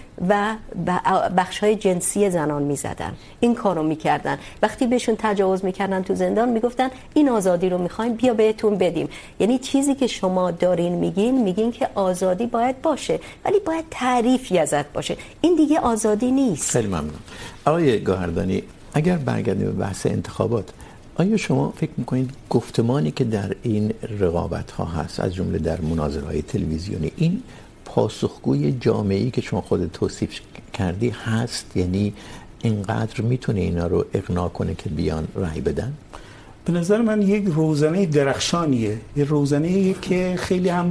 و بخش‌های جنسی زنان میزدن، این کارو میکردن. وقتی بهشون تجاوز میکردن تو زندان میگفتن این آزادی رو میخوایم، بیا بهتون بدیم. یعنی چیزی که شما دارین میگین که آزادی باید باشه، ولی باید تعریفی ازت باشه. این دیگه آزادی نیست. خیلی ممنون. آقای گوهردانی، اگر برگردیم به بحث انتخابات، آیا شما فکر میکنید گفتمانی که در این رقابت ها هست، از جمله در مناظرهای تلویزیونی، این پاسخگوی جامعه‌ای که شما خودت توصیف کردی هست؟ یعنی اینقدر میتونه اینا رو اقناع کنه که بیان رأی بدن؟ به نظر من یک روزنه درخشانیه، یه روزنه‌ای که خیلی هم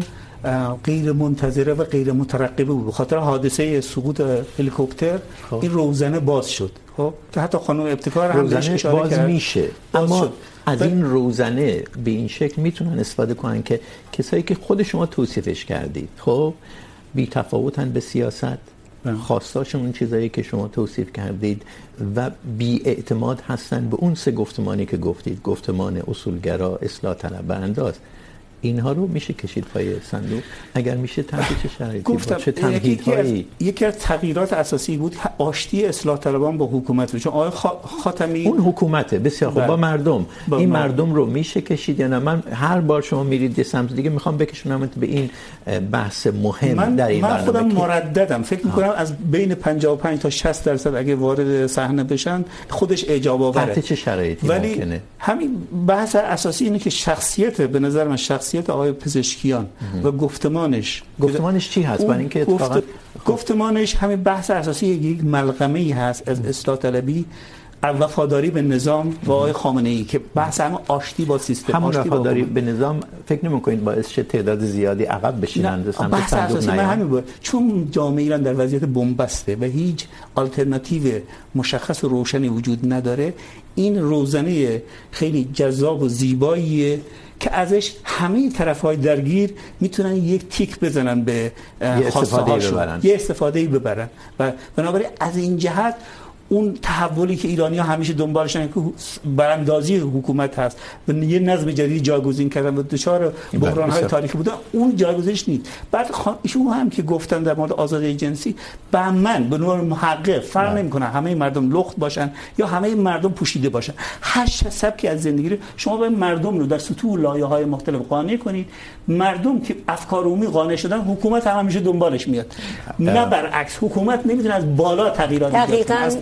غیر منتظره و غیر مترقبه بود. به خاطر حادثه سقوط هلیکوپتر این روزنه باز شد. خب که حتی خانم ابتکار هم بهش اشاره باز کرد. میشه. اما از این روزنه به این شکل میتونن استفاده کنن که کسایی که خود شما توصیفش کردید خب بی تفاوتن به سیاست، خواستاشون اون چیزایی که شما توصیف کردید و بی اعتماد هستن به اون سه گفتمانی که گفتید، گفتمان اصولگرا، اصلاح طلب، برانداز. اینها رو میشه کشید پای صندوق؟ اگر میشه تحت چه شرایطی با چه تمهیدهایی؟ یکی از تغییرات اساسی بود آشتی اصلاح طلبان با حکومت بود. چون آقای خاتمی اون حکومته بسیار خوب با مردم، این مردم رو میشه کشید یا نه؟ من هر بار شما میرید یه سمت دیگه میخوام بکشونمت به این بحث مهم در این من خودم مرددم. فکر میکنم از بین 55 تا 60% اگه وارد صحنه بشن خودش اعجاب آوره. تحت چه شرایطی ممکنه؟ همین بحث اساسی اینه که شخصیت، به نظر من شخصیت آقای پزشکیان و گفتمانش چی هست؟ برای اینکه اتفاقا گفتمانش همین بحث اساسی یک ملغمه‌ای هست از اصلاح طلبی، وفاداری به نظام و آقای خامنه‌ای که بحث هم آشتی با سیستم، همون وفاداری به نظام فکر نمی‌کنید باعث شه تعداد زیادی عقب بشینن سمت بحث اساسی من همین بود. چون جامعه ایران در وضعیت بنبسته و هیچ آلترناتیو مشخص و روشنی وجود نداره، این روزنه خیلی جذاب و زیباییه که ازش همه طرف‌های درگیر میتونن یک تیک بزنن به خواسته هاشون، یه استفاده‌ای ببرن و بنابراین از این جهت اون تحولی که ایرانی‌ها همیشه دنبالشن که براندازی حکومت هست و یه نظم جدید جایگزین کردن و دچار بحران‌های تاریخی بودن، اون جایگزینش نیست. بعد ایشون هم که گفتن در مورد آزادی جنسی، با من به نوع محقق فرق نمی‌کنه همه مردم لخت باشن یا همه مردم پوشیده باشن. هر سبکی از زندگی رو شما به مردم رو در سطوح لایه‌های مختلف قانع کنید، مردم که افکار عمومی قانع شدن حکومت هم همیشه دنبالش میاد. نه برعکس، حکومت نمیتونه از بالا تغییرات بده، از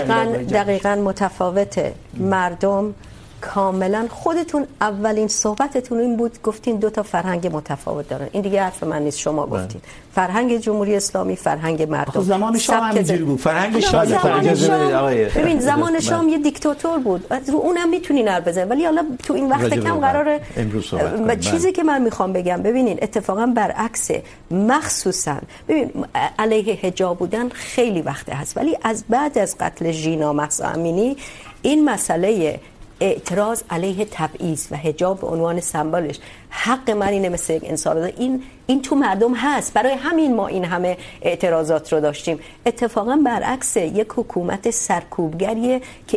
دقیقاً متفاوته. مردم کاملا خودتون اولین صحبتتون این بود، گفتین دو تا فرهنگ متفاوت دارن. این دیگه حرف من نیست، شما گفتین فرهنگ جمهوری اسلامی، فرهنگ مردم. زمان شاه همینجوری بود. فرهنگ شاه ببین زمان شاه یه دیکتاتور بود، رو اونم میتونین حرف بزنید، ولی حالا تو این وقت کم قراره چیزی که من میخوام بگم، ببینین اتفاقا برعکسه. مخصوصا ببین علیه حجاب بودن خیلی وقت هست، ولی از بعد از قتل ژینا مهسا امینی این مسئله اعتراض علیه تبعیض و حجاب به عنوان سمبلش حق من اینه مثل یک انسان، این تو مردم هست. برای همین ما این همه اعتراضات رو داشتیم. اتفاقا برعکس یک حکومت سرکوبگریه که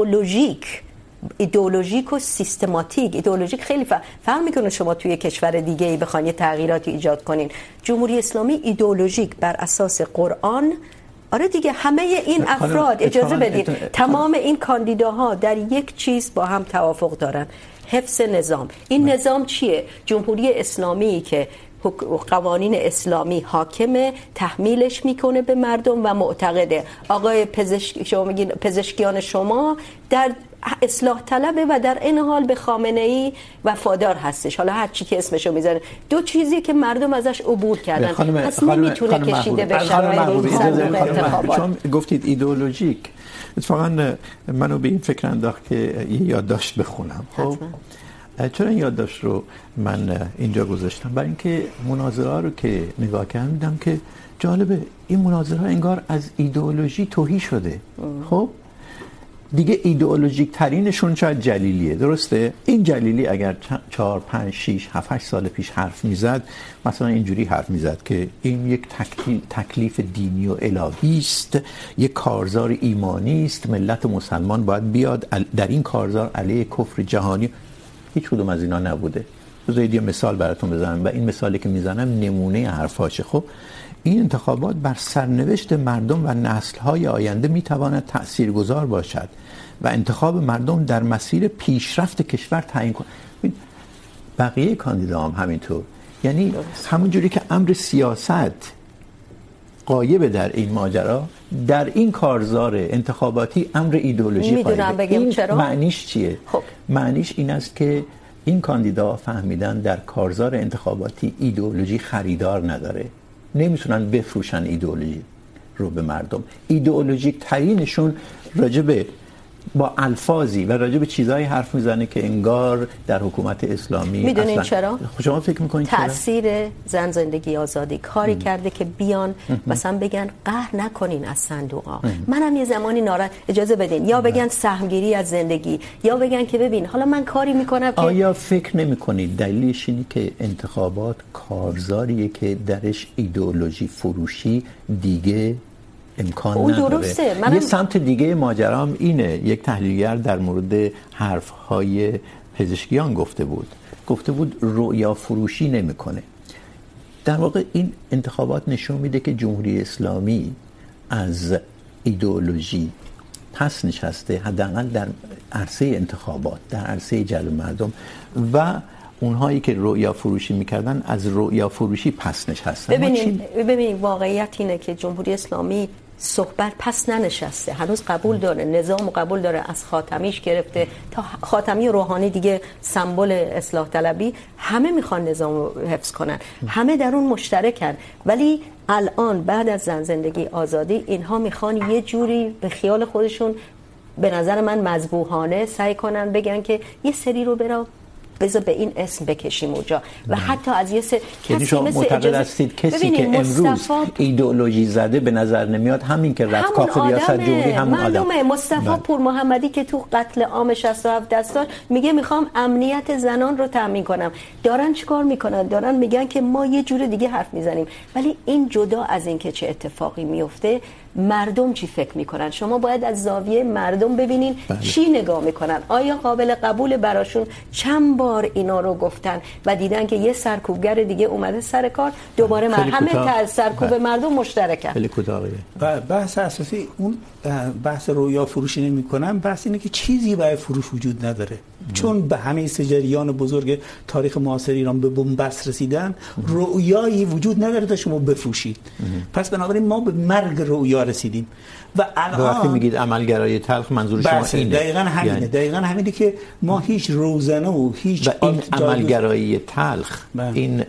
ایدئولوژیک و سیستماتیک، ایدئولوژیک خیلی فرق میکنه. شما توی کشور دیگه ای بخواید یه تغییراتی ایجاد کنین، جمهوری اسلامی ایدئولوژیک بر اساس قرآن. آره دیگه، همه این افراد اجازه بدید تمام این کاندیداها در یک چیز با هم توافق دارن، حفظ نظام. این نظام چیه؟ جمهوری اسلامی که قوانین اسلامی حاکمه، تحمیلش میکنه به مردم و معتقده آقای شما میگین پزشکیان شما در اصلاح طلبه و در این حال به خامنه‌ای وفادار هستش. حالا هر چی که اسمشو میذاره، دو چیزی که مردم ازش عبور کردن، پس نمیتونه کشیده بشه. چون گفتید ایدئولوژیک، اتفاقا منو به این فکر انداخت که یه یادداشت بخونم. خب چرا این یادداشت رو من اینجا گذاشتم؟ برای اینکه مناظره رو که نگاه کردم دیدم که جالبه این مناظره انگار از ایدئولوژی تهی شده. خب دیگه ایدئولوژیک ترینشون شاید جلیلیه، درسته؟ این جلیلی اگر 4 5 6 7 8 سال پیش حرف میزد، مثلا اینجوری حرف میزد که این یک تکلیف دینی و الهی است، یک کارزار ایمانی است، ملت مسلمان باید بیاد در این کارزار علیه کفر جهانی. هیچ کدوم از اینا نبوده. بذارید یه مثال براتون بزنم و این مثالی که میزنم نمونه حرفاشه. خب این انتخابات بر سرنوشت مردم و نسل‌های آینده میتواند تاثیرگذار باشد و انتخاب مردم در مسیر پیشرفت کشور تعیین کند. بقیه کاندیداها هم همینطور، یعنی همون جوری که امر سیاست غایب در این ماجرا، در این کارزار انتخاباتی امر ایدئولوژی غایبه. این چرا؟ معنیش چیه؟ خب معنیش این است که این کاندیداها فهمیدن در کارزار انتخاباتی ایدئولوژی خریدار نداره، نمیتونن بفروشن ایدئولوژی رو به مردم. ایدئولوژیک ترینشون راجبه با الفاظی و راجب چیزایی حرف میزنه که انگار در حکومت اسلامی میدونین چرا؟ شما فکر میکنین چرا؟ تأثیر زن زندگی آزادی کاری کرده که بیان مثلا بگن قهر نکنین از صندوقا. منم یه زمانی اجازه بدین، یا بگن سهمگیری از زندگی، یا بگن که ببین حالا من کاری میکنم که آیا فکر نمیکنید دلیلش اینه که انتخابات کارزاریه که درش ایدئولوژی فروشی دیگه امکان نداره؟ درسته. یه سمت دیگه ماجرا هم اینه. یک تحلیلگر در مورد حرفهای پزشکیان گفته بود رؤیا فروشی نمیکنه. در واقع این انتخابات نشون میده که جمهوری اسلامی از ایدئولوژی پس نشسته، حداقل در عرصه انتخابات، در عرصه جلب مردم، و اونهایی که رؤیا فروشی میکردن از رؤیا فروشی پس نشستن. ببینید واقعیت اینه که جمهوری اسلامی صحبت پس ننشسته، هنوز قبول داره، نظام قبول داره، از خاتمیش گرفته تا خاتمی و روحانی دیگه سمبل اصلاح طلبی، همه میخوان نظام رو حفظ کنن، همه در اون مشترکن. ولی الان بعد از زن زندگی آزادی اینها میخوان یه جوری به خیال خودشون، به نظر من مذبوحانه، سعی کنن بگن که یه سری رو بذار به این اسم بکشیم اونجا و حتی از یه کسی شما معتقد هستید کسی که امروز ایدئولوژی زده به نظر نمیاد همین که رفت کاخ ریاست جمهوری همون آدم مصطفی پور محمدی که تو قتل عام 67 دست داشت، میگه میخوام امنیت زنان رو تامین کنم. دارن چیکار میکنن؟ دارن میگن که ما یه جور دیگه حرف میزنیم. ولی این جدا از این که چه اتفاقی میفته، مردم چی فکر میکنن؟ شما باید از زاویه مردم ببینین چی نگاه میکنن. آیا قابل قبول براشون چند بار اینا رو گفتن و دیدن که یه سرکوبگر دیگه اومده سر کار، دوباره همه سرکوب مردم مشترکن. خیلی کوتاهه. و بحث اساسی اون بحث رویا فروشی نمی‌کنم، بحث اینه که چیزی برای فروش وجود نداره. چون به همه سجریان بزرگ تاریخ معاصر ایران به بنبست رسیدن، رؤیایی وجود نداره تا شما بفروشید. پس بنابراین ما به مرگ رؤیا رسیدیم و الان وقتی میگید عملگرای تلخ منظور شما اینه؟ دقیقاً همینه. یعنی دقیقاً همینه که ما هیچ روزنه و هیچ و این عملگرایی تلخ، این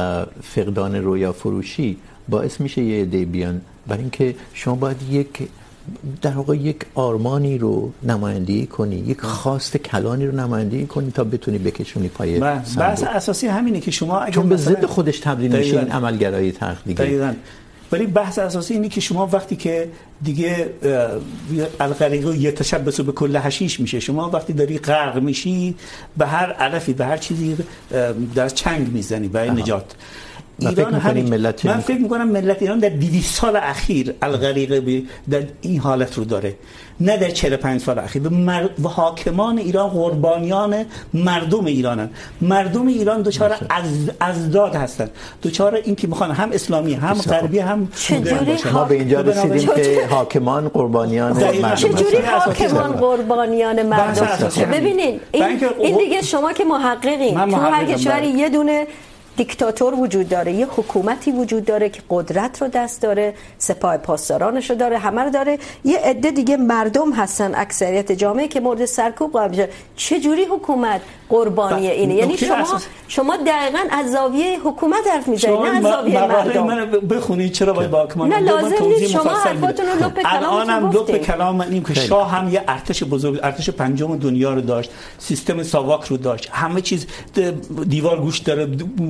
فقدان رؤیا فروشی باعث میشه یه عده بیان برای اینکه شما باید در واقع یک آرمانی رو نمایندگی کنی، یک خواست کلانی رو نمایندگی کنی تا بتونی بکشونی پای صندوق. بحث اساسی همینه که شما اگه چون به ضد خودش تبدیل میشه این عملگرایی تلخ دیگه. دقیقاً. ولی بحث اساسی اینه که شما وقتی که دیگه الغریق یتشبث به کل حشیش میشه، شما وقتی داری غرق میشی به هر علفی به هر چیزی در چنگ میزنی برای نجات. ایران من فکر میکنم ملت ایران در 200 سال اخیر الغریقه در این حالت رو داره، نه در 45 سال اخیر. و حاکمان ایران قربانیان مردم ایرانن. مردم ایران دچار ازداد هستن، دچار این که میخوان هم اسلامی هم غربی هم ما به اینجا رسیدیم که حاکمان قربانیان مردم. چجوری حاکمان قربانیان مردم؟ ببینین این دیگه شما که محققین، تو هر کشوری یه دونه دیکتاتور وجود داره، یه حکومتی وجود داره که قدرت رو دست داره، سپاه پاسدارانش رو داره، همه رو داره، یه عده دیگه مردم هستن، اکثریت جامعه که مورد سرکوب قرار میشه. چه جوری حکومت قربانی اینه؟ یعنی شما دقیقاً از زاویه حکومت حرف میزنید، نه از زاویه مردم. من بخونید چرا باید با حکومت؟ نه لازم نیست، شما حرفاتون رو لپ کلامتون گفتید. لپ کلام این که شاه هم یه ارتش بزرگ، ارتش پنجم دنیا رو داشت، سیستم ساواک رو داشت، همه چیز دیوار گوش داره،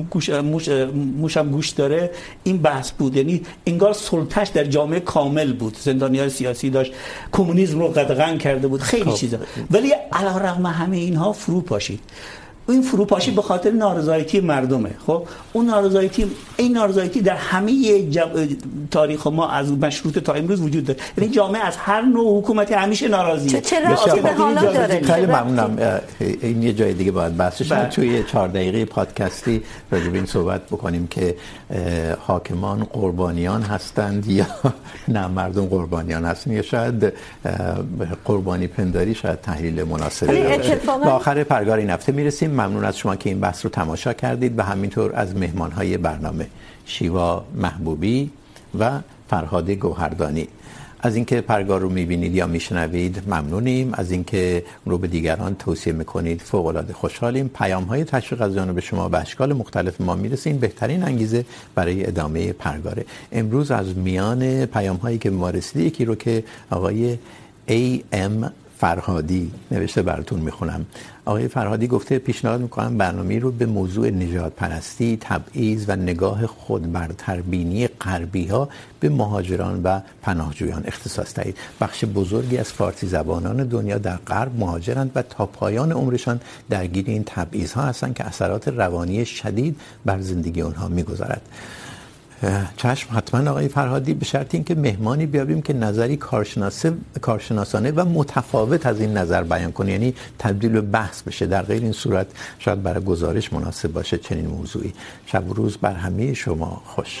موش هم گوش داره. این بحث بود، یعنی انگار سلطه‌اش در جامعه کامل بود، زندانیان سیاسی داشت، کمونیسم رو قدغن کرده بود، خیلی چیزا. ولی علیرغم همه اینها فرو پاشید. این فروپاشی به خاطر نارضایتی مردمه. خب اون نارضایتی در همه تاریخ ما از مشروط تا امروز وجود داره. یعنی جامعه از هر نوع حکومتی همیشه ناراضیه. چه ربطی به حالا داره؟ خیلی ممنونم. این یه جای دیگه باید بحثش کنیم. توی 4 دقیقه پادکستی راجع به این صحبت بکنیم که حاکمان قربانیان هستند یا نه مردم قربانیان هستند، یا شاید قربانی پنداری شاید تحلیل مناسبی باشه. به آخر پرگار این هفته میرسیم. ممنون از شما که این بحث رو تماشا کردید و همینطور از مهمانهای برنامه شیوا محبوبی و فرهاد گوهردانی. از اینکه پرگار رو میبینید یا میشنوید ممنونیم. از اینکه رو به دیگران توصیه میکنید فوق العاده خوشحالیم. پیام‌های تشویق از جانب شما به اشکال مختلف ما میرسین. بهترین انگیزه برای ادامه پرگاره. امروز از میان پیام‌هایی که ما رسید یکی رو که آقای AM فرهادی نوشته براتون میخونم. آقای فرهادی گفته پیشنهاد میکنم برنامه‌ای رو به موضوع نژاد پرستی، تبعیض و نگاه خودبرتربینی غربی‌ها به مهاجران و پناهجویان اختصاص دهید. بخش بزرگی از فارسی زبانان دنیا در غرب مهاجرند و تا پایان عمرشان درگیر این تبعیض‌ها هستند که اثرات روانی شدید بر زندگی اونها میگذارد. چشم حتما آقای فرهادی، به شرط اینکه مهمانی بیابیم که نظری کارشناسانه و متفاوت از این نظر بیان کنه، یعنی تبدیل به بحث بشه. در غیر این صورت شاید برای گزارش مناسب باشه چنین موضوعی. شب و روز بر همه شما خوش.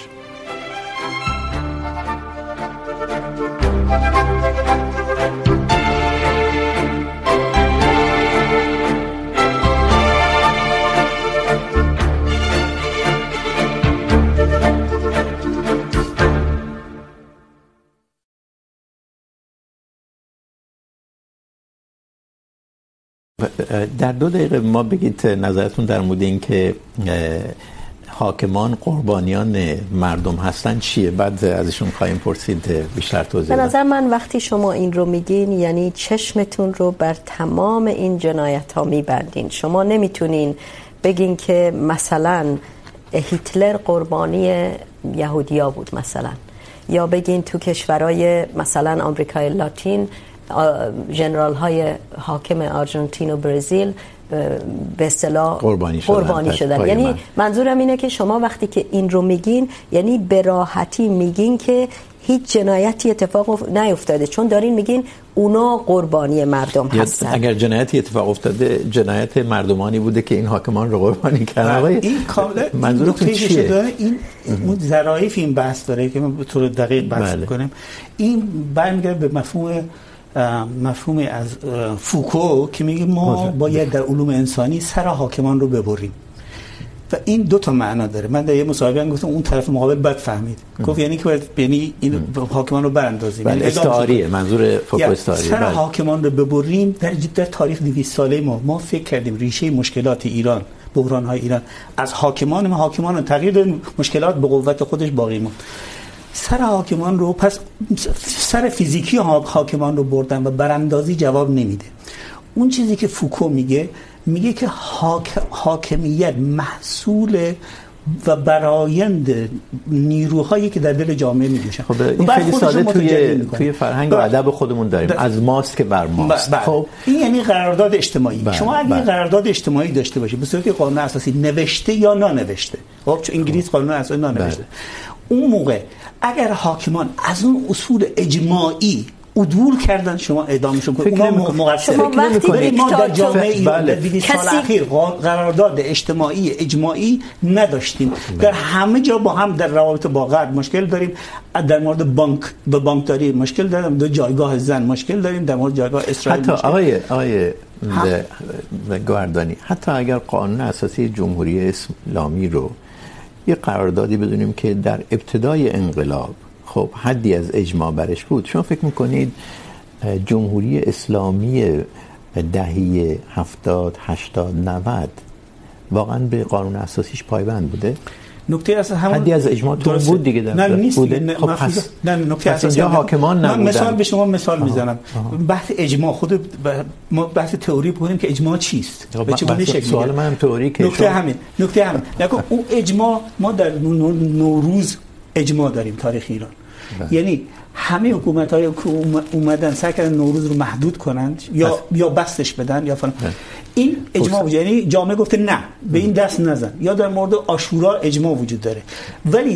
در 2 دقیقه ما بگید نظرتون در مورد این که حاکمان قربانیان مردم هستن چیه، بعد ازشون خواهیم پرسید بیشتر توضیح بدن. به نظر من وقتی شما این رو میگین یعنی چشمتون رو بر تمام این جنایت ها میبندین. شما نمیتونین بگین که مثلا هیتلر قربانی یهودیا بود مثلا، یا بگین تو کشورهای مثلا آمریکای لاتین ژنرال های حاکم آرژانتین و برزیل به اصطلاح قربانی شدن. یعنی منظورم اینه که شما وقتی که این رو میگین یعنی به راحتی میگین که هیچ جنایتی اتفاق نیفتاده، چون دارین میگین اونا قربانی مردم هستن. اگر جنایتی اتفاق افتاده جنایت مردمانی بوده که این حاکمان رو قربانی کردن. این کاملا منظورتون چیه؟ این ظرافت این بحث داره که من به طور دقیق بحث می‌کنم. این برمیگرده به مفهوم از فوکو که میگه ما باید در علوم انسانی سر حاکمان رو ببریم و این 2 تا معنا داره. من در یه مصاحبه گفتم اون طرف مقابل بد فهمید، گفت یعنی که باید این حاکمان رو براندازیم. بله استعاریه، منظور فوکو استعاریه. سر حاکمان رو ببریم. در تاریخ 200 ساله ما فکر کردیم ریشه مشکلات ایران، بحران‌های ایران از حاکمان تغییر داد، مشکلات به قوت خودش باقی موند. سر حاکمان رو پس سر فیزیکی حاکمان رو بردن و براندازی جواب نمیده. اون چیزی که فوکو میگه که حاکمیت محصول و برآیند نیروهایی که در دل جامعه میجوشن. خب این خیلی ساده توی فرهنگ و ادب خودمون داریم، از ماست که بر ماست. خب این یعنی قرارداد اجتماعی. شما اگه این قرارداد اجتماعی داشته باشید به صورت قانون اساسی نوشته یا نانوشته، خب چون انگلیس قانون اساسی نانوشته، اون موقع اگر حاکمان از اون اصول اجماعی عدول کردن شما اعدامشون کنید، اونا مقصر. شما وقتی ما در جامعه ایران در 200 سال اخیر قرارداد اجتماعی نداشتیم. در همه جا با هم در روابط با غرب مشکل داریم. در مورد بانکداری مشکل داریم، در جایگاه زن مشکل داریم، در مورد جایگاه اسرائیل حتی آقای گوهردانی، حتی اگر قانون اساسی جمهوری اسلامی رو یه قراردادی بدونیم که در ابتدای انقلاب خب حدی از اجماع برش بود، شما فکر میکنید جمهوری اسلامی دهه 70 80 90 واقعا به قانون اساسیش پایبند بوده؟ نکته اصلا همون حدی از اجماع تو بود دیگه در نه نیست بوده. نه خب پس نه نکته اساسی حاکمان نبودن. من به شما مثال میزنم. بحث اجماع خود ما بحث تئوری بکنیم که اجماع چیست، به چه گونه شکلی. سوال من تئوری که نکته همین نکن اون اجماع ما در نوروز اجماع داریم تاریخ ایران. یعنی همه حکومت‌های که اومدن سعی کردن نوروز رو محدود کنند یا بستش بدن یا فلان. این اجماع وجود، یعنی جامعه گفته نه به این دست نزن. یا در مورد عاشورا اجماع وجود داره، ولی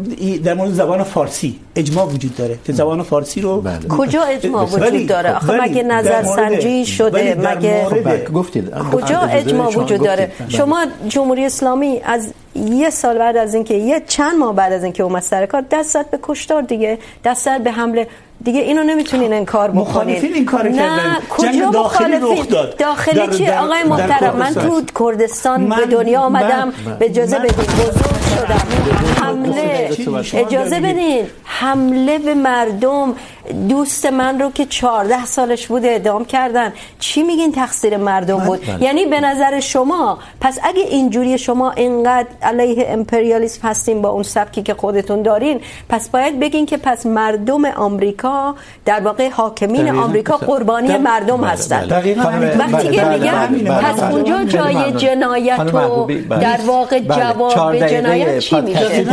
در مورد زبان فارسی اجماع وجود داره که زبان فارسی رو کجا اجماع وجود داره؟ آخه مگه نظرسنجی شده؟ مگه گفتید کجا اجماع وجود داره؟ شما جمهوری اسلامی از یه سال بعد از اینکه یه چند ماه بعد از اینکه اومد سر کار دست به کشتار دیگه، دست به حمله دیگه، اینو نمیتونین انکار بکنین. مخالفین این کارو کردن. جنگ داخلی رخ داد. داخلی چی آقای محترم؟ من تو کردستان به دنیا آمدم، به اجازه بدین بزرگ شدم. حمله، اجازه بدین، حمله به مردم، دوست من رو که 14 سالش بود اعدام کردن. چی میگین تقصیر مردم بود؟ یعنی به نظر شما پس اگه اینجوری شما اینقدر علیه امپریالیسم هستین با اون سبکی که خودتون دارین، پس باید بگین که پس مردم آمریکا در واقع حاکمین آمریکا قربانی مردم هستن. وقتی که میگن پس اونجا جای جنایت و در واقع جواب به جنایت چی میشه؟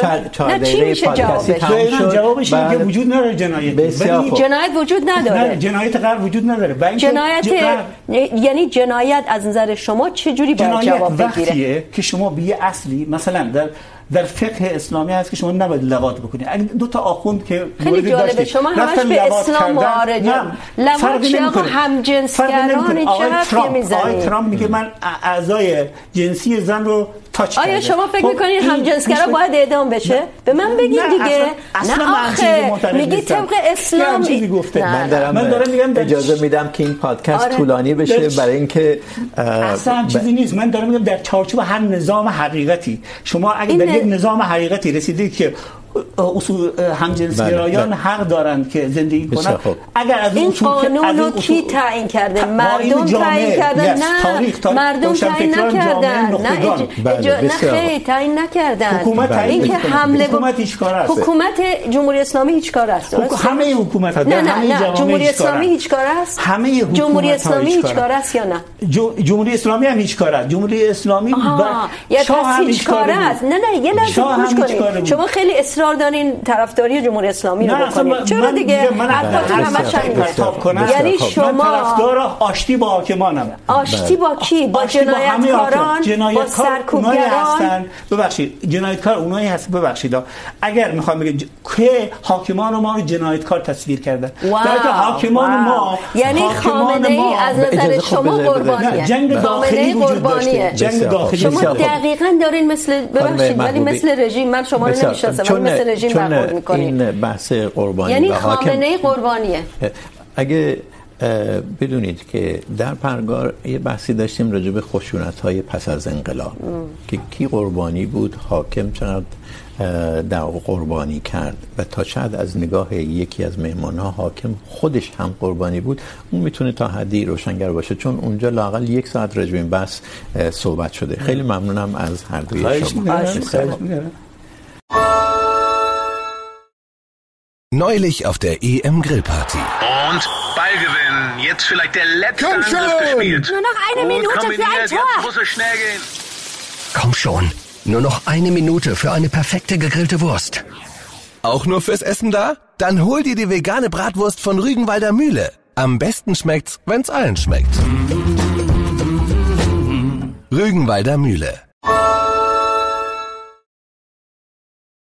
نه چی میشه جوابش؟ که وجود نداره جنایت. جنایت وجود نداره. نه جنایت غرب وجود نداره. جنایت یعنی جنایت از نظر شما چه جوری باید جواب بگیره؟ وقتیه که شما به یه اصلی مثلا در فقه اسلامی هست که شما نباید لواط بکنید. اگه دو تا آخوند که خیلی جالبه شما همش به اسلام معارضه، لواط چه آقا همجنسگران این چه حرفی میزنید؟ آقای ترامپ میگه من اعضای جنسی زن رو تاچ کردم. آیا شما فکر میکنید همجنسگرا باید اعدام بشه؟ به من بگید دیگه. نه آخه میگی طبق اسلام چیزی گفته. من دارم میگم اجازه میدم که این پادکست طولانی بشه برای اینکه اصلا چیزی نیست. من دارم میگم در چارچوب هر نظام حقیقتی شما اگه در یک نظام حقیقتی رسیدید که اصول همجنسگرایان حق دارند که زندگی کنند، اگر از این قانون رو کی تعیین کرده؟ مردم تعیین کردن؟ نه مردم تعیین نکردن. نه خیلی تعیین نکردن. این که حمله حکومت جمهوری اسلامی هیچ کار است. همه حکومت ها نه جمهوری اسلامی هیچ کار است. همه جمهوری اسلامی هیچ کار است یا نه؟ جمهوری اسلامی هم هیچ کار است. جمهوری اسلامی شاه هم هیچ کار است. نه یه لحظه گوش کنید. شما خیلی اصرار دارین طرفداری جمهوری اسلامی رو بکنید. چرا دیگه؟ حرفاتون همش همینه. یعنی شما طرفدار آشتی با حاکمانم. آشتی با کی؟ با جنایتکاران، با سرکوبگران. ببخشید جنایتکار اونایی هست. ببخشید اگر میخوام بگم که حاکمان ما رو جنایتکار تصویر کردن، در که حاکمان ما یعنی خامنه‌ای از نظر شما قربانیه. جنگ داخلی وجود داشته. جنگ داخلی شما دقیقاً دارین مثل ببخشید ولی مثل رژیم، من شما رو نمی‌شناسم ولی مثل رژیم برخورد می‌کنید. این بحث قربانی یعنی خامنه‌ای قربانیه. اگه بدونید که در پرگار یه بحثی داشتیم راجع به خشونت‌های پس از انقلاب که کی قربانی بود، حاکم چقدر در قربانی کرد و تا شاید از نگاه یکی از مهمان‌ها حاکم خودش هم قربانی بود، اون میتونه تا حدی روشنگر باشه، چون اونجا لااقل 1 ساعت راجع به این بحث صحبت شده. خیلی ممنونم از هر دوی شما. Neulich auf der EM Grillparty. Und Ballgewinn. Jetzt vielleicht der letzte Angriff gespielt. Nur noch eine Minute für ein Tor. Jetzt muss es schnell gehen. Komm schon. Nur noch eine Minute für eine perfekte gegrillte Wurst. Auch nur fürs Essen da? Dann hol dir die vegane Bratwurst von Rügenwalder Mühle. Am besten schmeckt's, wenn's allen schmeckt. Rügenwalder Mühle.